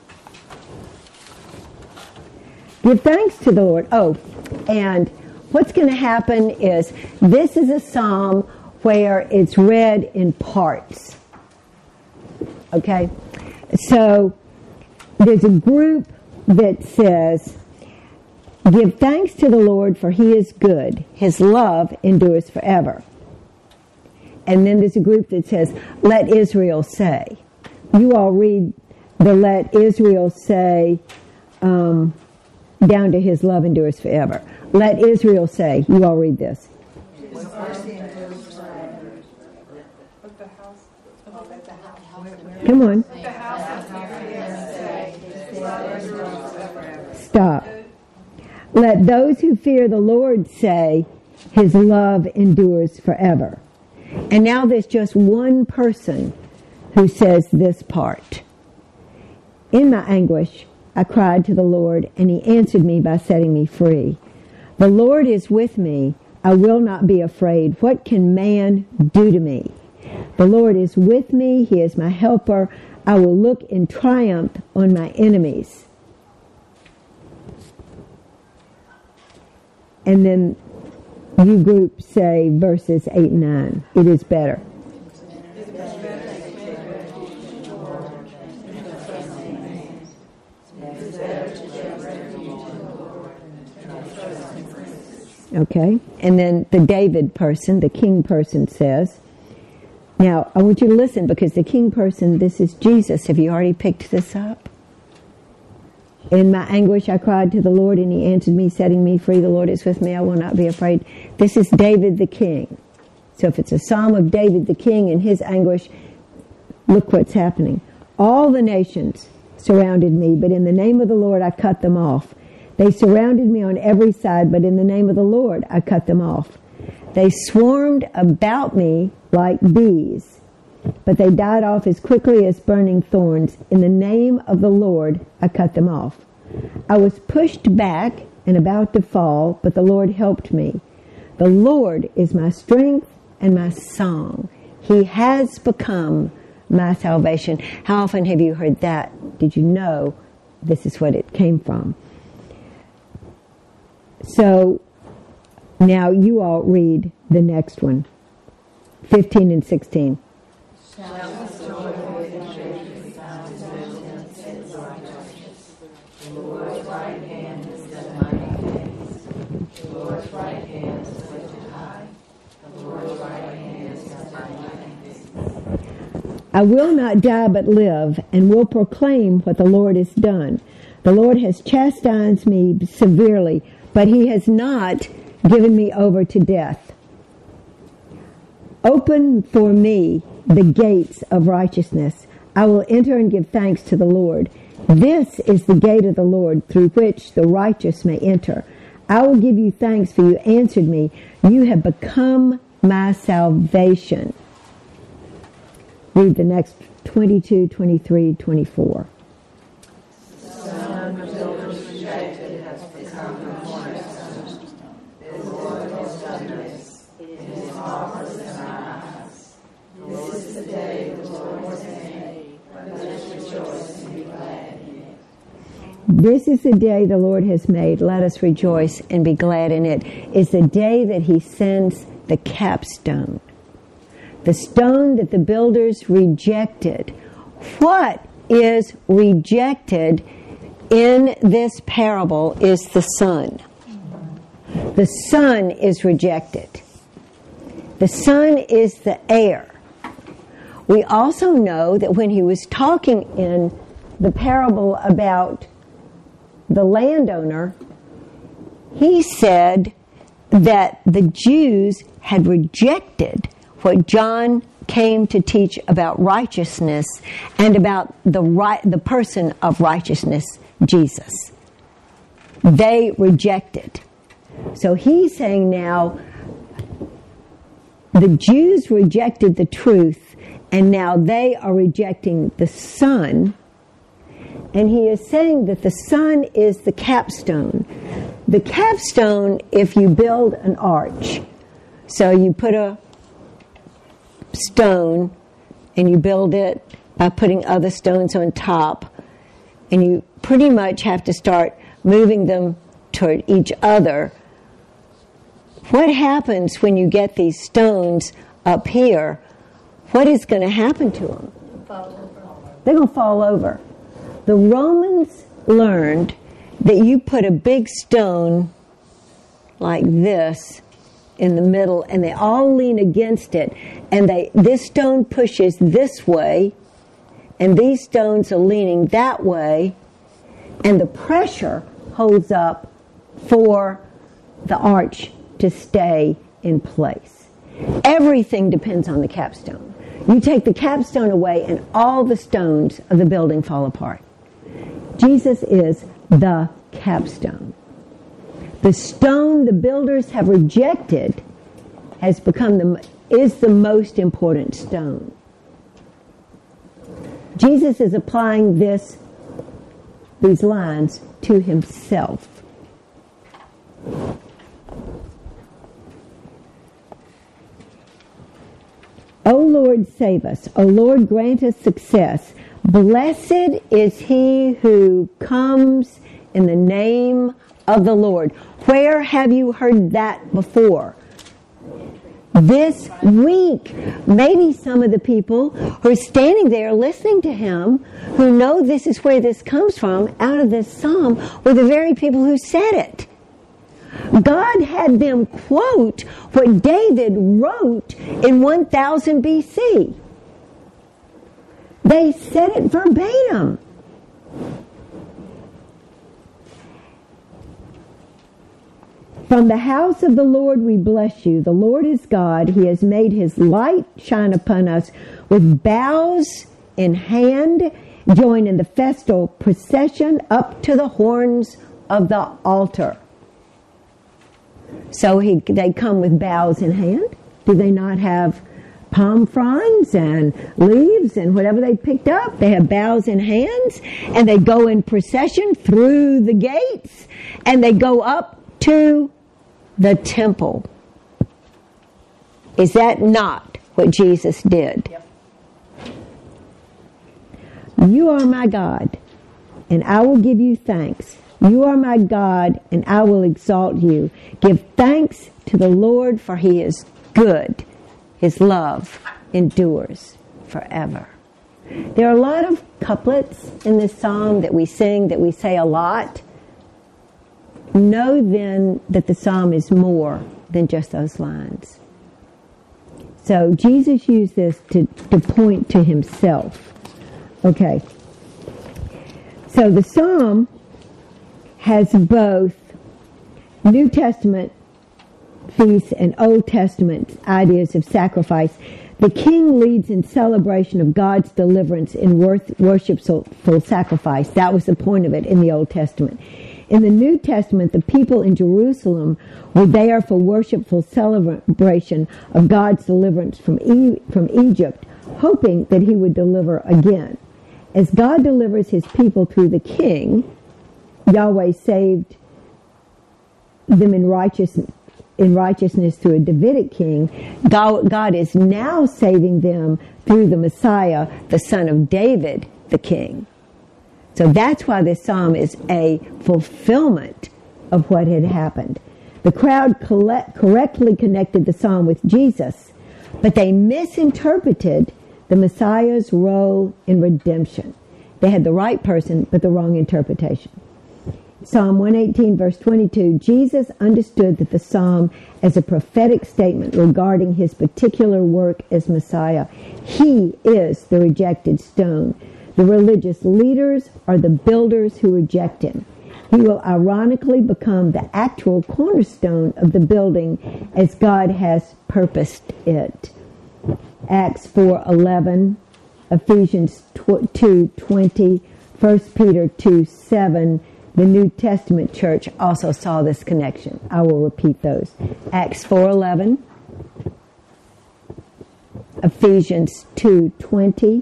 Give thanks to the Lord. Oh, and what's going to happen is this is a psalm where it's read in parts. Okay? So there's a group that says, give thanks to the Lord for he is good. His love endures forever. And then there's a group that says, let Israel say. You all read the let Israel say down to his love endures forever. Let Israel say. You all read this. Come on. Stop. Let those who fear the Lord say, His love endures forever. And now there's just one person who says this part. In my anguish, I cried to the Lord, and He answered me by setting me free. The Lord is with me. I will not be afraid. What can man do to me? The Lord is with me. He is my helper. I will look in triumph on my enemies. And then you group say verses 8 and 9. It is better. Okay, and then the David person, the king person says, now I want you to listen because the king person, this is Jesus. Have you already picked this up? In my anguish I cried to the Lord, and He answered me, setting me free. The Lord is with me. I will not be afraid. This is David the king. So if it's a psalm of David the king in his anguish, look what's happening. All the nations surrounded me, but in the name of the Lord I cut them off. They surrounded me on every side, but in the name of the Lord I cut them off. They swarmed about me like bees, but they died off as quickly as burning thorns. In the name of the Lord I cut them off. I was pushed back and about to fall, but the Lord helped me. The Lord is my strength and my song. He has become my salvation. How often have you heard that? Did you know this is what it came from? So now you all read the next one, 15 and 16. I will not die but live, and will proclaim what the Lord has done. The Lord has chastised me severely, but He has not given me over to death. Open for me the gates of righteousness. I will enter and give thanks to the Lord. This is the gate of the Lord, through which the righteous may enter. I will give you thanks, for you answered me. You have become my salvation. Read the next 22, 23, 24. This is the day the Lord has made. Let us rejoice and be glad in it. It's the day that He sends the capstone. The stone that the builders rejected. What is rejected in this parable is the sun. The sun is rejected. The sun is the heir. We also know that when He was talking in the parable about the landowner, He said that the Jews had rejected what John came to teach about righteousness and about the person of righteousness, Jesus. They rejected. So He's saying now, the Jews rejected the truth, and now they are rejecting the Son. And He is saying that the Son is the capstone. The capstone, if you build an arch, so you put a stone and you build it by putting other stones on top, and you pretty much have to start moving them toward each other. What happens when you get these stones up here? What is going to happen to them? They're going to fall over. The Romans learned that you put a big stone like this in the middle, and they all lean against it, and this stone pushes this way, and these stones are leaning that way, and the pressure holds up for the arch to stay in place. Everything depends on the capstone. You take the capstone away and all the stones of the building fall apart. Jesus is the capstone. The stone the builders have rejected is the most important stone. Jesus is applying these lines to himself. O Lord, save us. O Lord, grant us success. Blessed is he who comes in the name of the Lord. Where have you heard that before? This week. Maybe some of the people who are standing there listening to him, who know this is where this comes from, out of this psalm, were the very people who said it. God had them quote what David wrote in 1000 BC. They said it verbatim. From the house of the Lord we bless you. The Lord is God. He has made his light shine upon us. With boughs in hand, join in the festal procession up to the horns of the altar. So they come with boughs in hand. Do they not have palm fronds and leaves and whatever they picked up? They have boughs in hands, and they go in procession through the gates, and they go up to the temple. Is that not what Jesus did? Yep. You are my God, and I will give you thanks. You are my God, and I will exalt you. Give thanks to the Lord, for he is good. His love endures forever. There are a lot of couplets in this psalm that we sing, that we say a lot. Know then that the psalm is more than just those lines. So Jesus used this to point to himself. Okay. So the psalm has both New Testament feasts and Old Testament ideas of sacrifice. The king leads in celebration of God's deliverance in worshipful sacrifice. That was the point of it in the Old Testament. In the New Testament, the people in Jerusalem were there for worshipful celebration of God's deliverance from Egypt, hoping that he would deliver again. As God delivers his people through the king, Yahweh saved them in righteousness through a Davidic king. God is now saving them through the Messiah, the son of David, the king. So that's why this psalm is a fulfillment of what had happened. The crowd correctly connected the psalm with Jesus, but they misinterpreted the Messiah's role in redemption. They had the right person, but the wrong interpretation. Psalm 118, verse 22, Jesus understood that the psalm as a prophetic statement regarding his particular work as Messiah. He is the rejected stone. The religious leaders are the builders who reject him. He will ironically become the actual cornerstone of the building as God has purposed it. Acts 4:11, Ephesians 2:20, 1 Peter 2:7. The New Testament church also saw this connection. I will repeat those. Acts 4:11, Ephesians 2:20,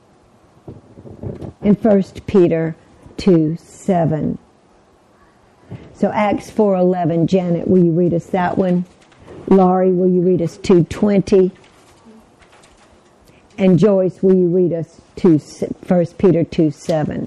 and 1 Peter 2:7. So Acts 4:11, Janet, will you read us that one? Laurie, will you read us 2:20? And Joyce, will you read us 1 Peter 2:7?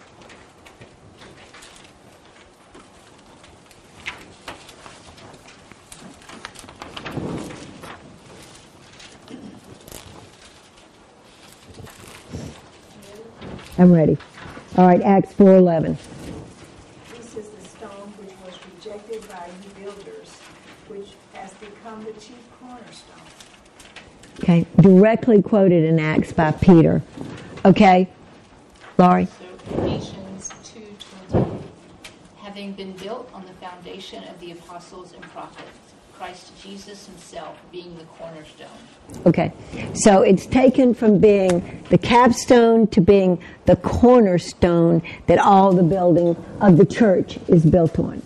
I'm ready. All right, Acts 4:11. This is the stone which was rejected by you builders, which has become the chief cornerstone. Okay, directly quoted in Acts by Peter. Okay, Laurie? So Ephesians 2:20, having having been built on the foundation of the apostles and prophets, Christ Jesus himself being the cornerstone. Okay, so it's taken from being the capstone to being the cornerstone that all the building of the church is built on.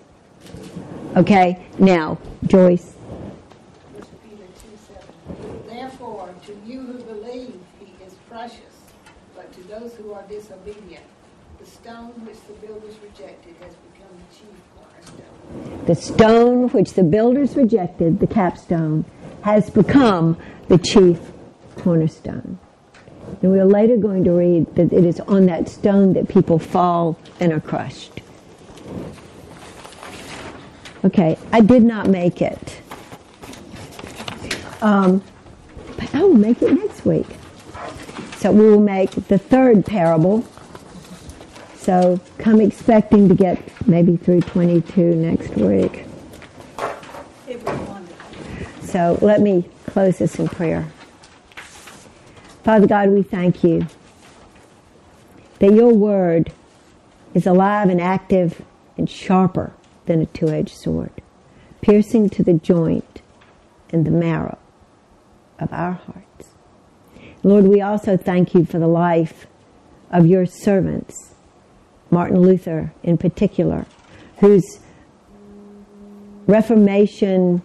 Okay, now, Joyce. 1 Peter 2:7. Therefore, to you who believe, he is precious, but to those who are disobedient, the stone which the builders rejected has become the chief cornerstone. The stone which the builders rejected, the capstone, has become the chief cornerstone. And we are later going to read that it is on that stone that people fall and are crushed. Okay, I did not make it. But I will make it next week. So we will make the third parable. So come expecting to get maybe through 22 next week. It was wonderful. So let me close this in prayer. Father God, we thank you that your word is alive and active and sharper than a two-edged sword, piercing to the joint and the marrow of our hearts. Lord, we also thank you for the life of your servants, Martin Luther in particular, whose Reformation,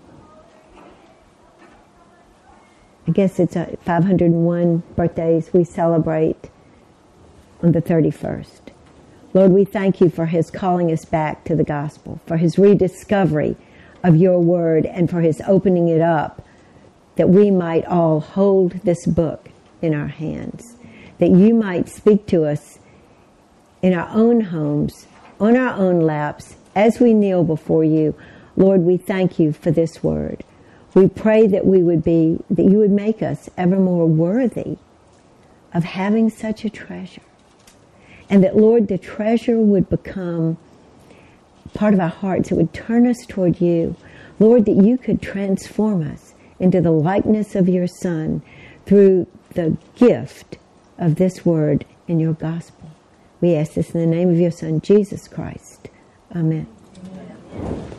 I guess it's 501 birthdays we celebrate on the 31st. Lord, we thank you for his calling us back to the gospel, for his rediscovery of your word, and for his opening it up that we might all hold this book in our hands, that you might speak to us in our own homes, on our own laps, as we kneel before you. Lord, we thank you for this word. We pray that you would make us ever more worthy of having such a treasure. And that, Lord, the treasure would become part of our hearts. It would turn us toward you. Lord, that you could transform us into the likeness of your Son through the gift of this word in your gospel. We ask this in the name of your Son, Jesus Christ. Amen. Amen.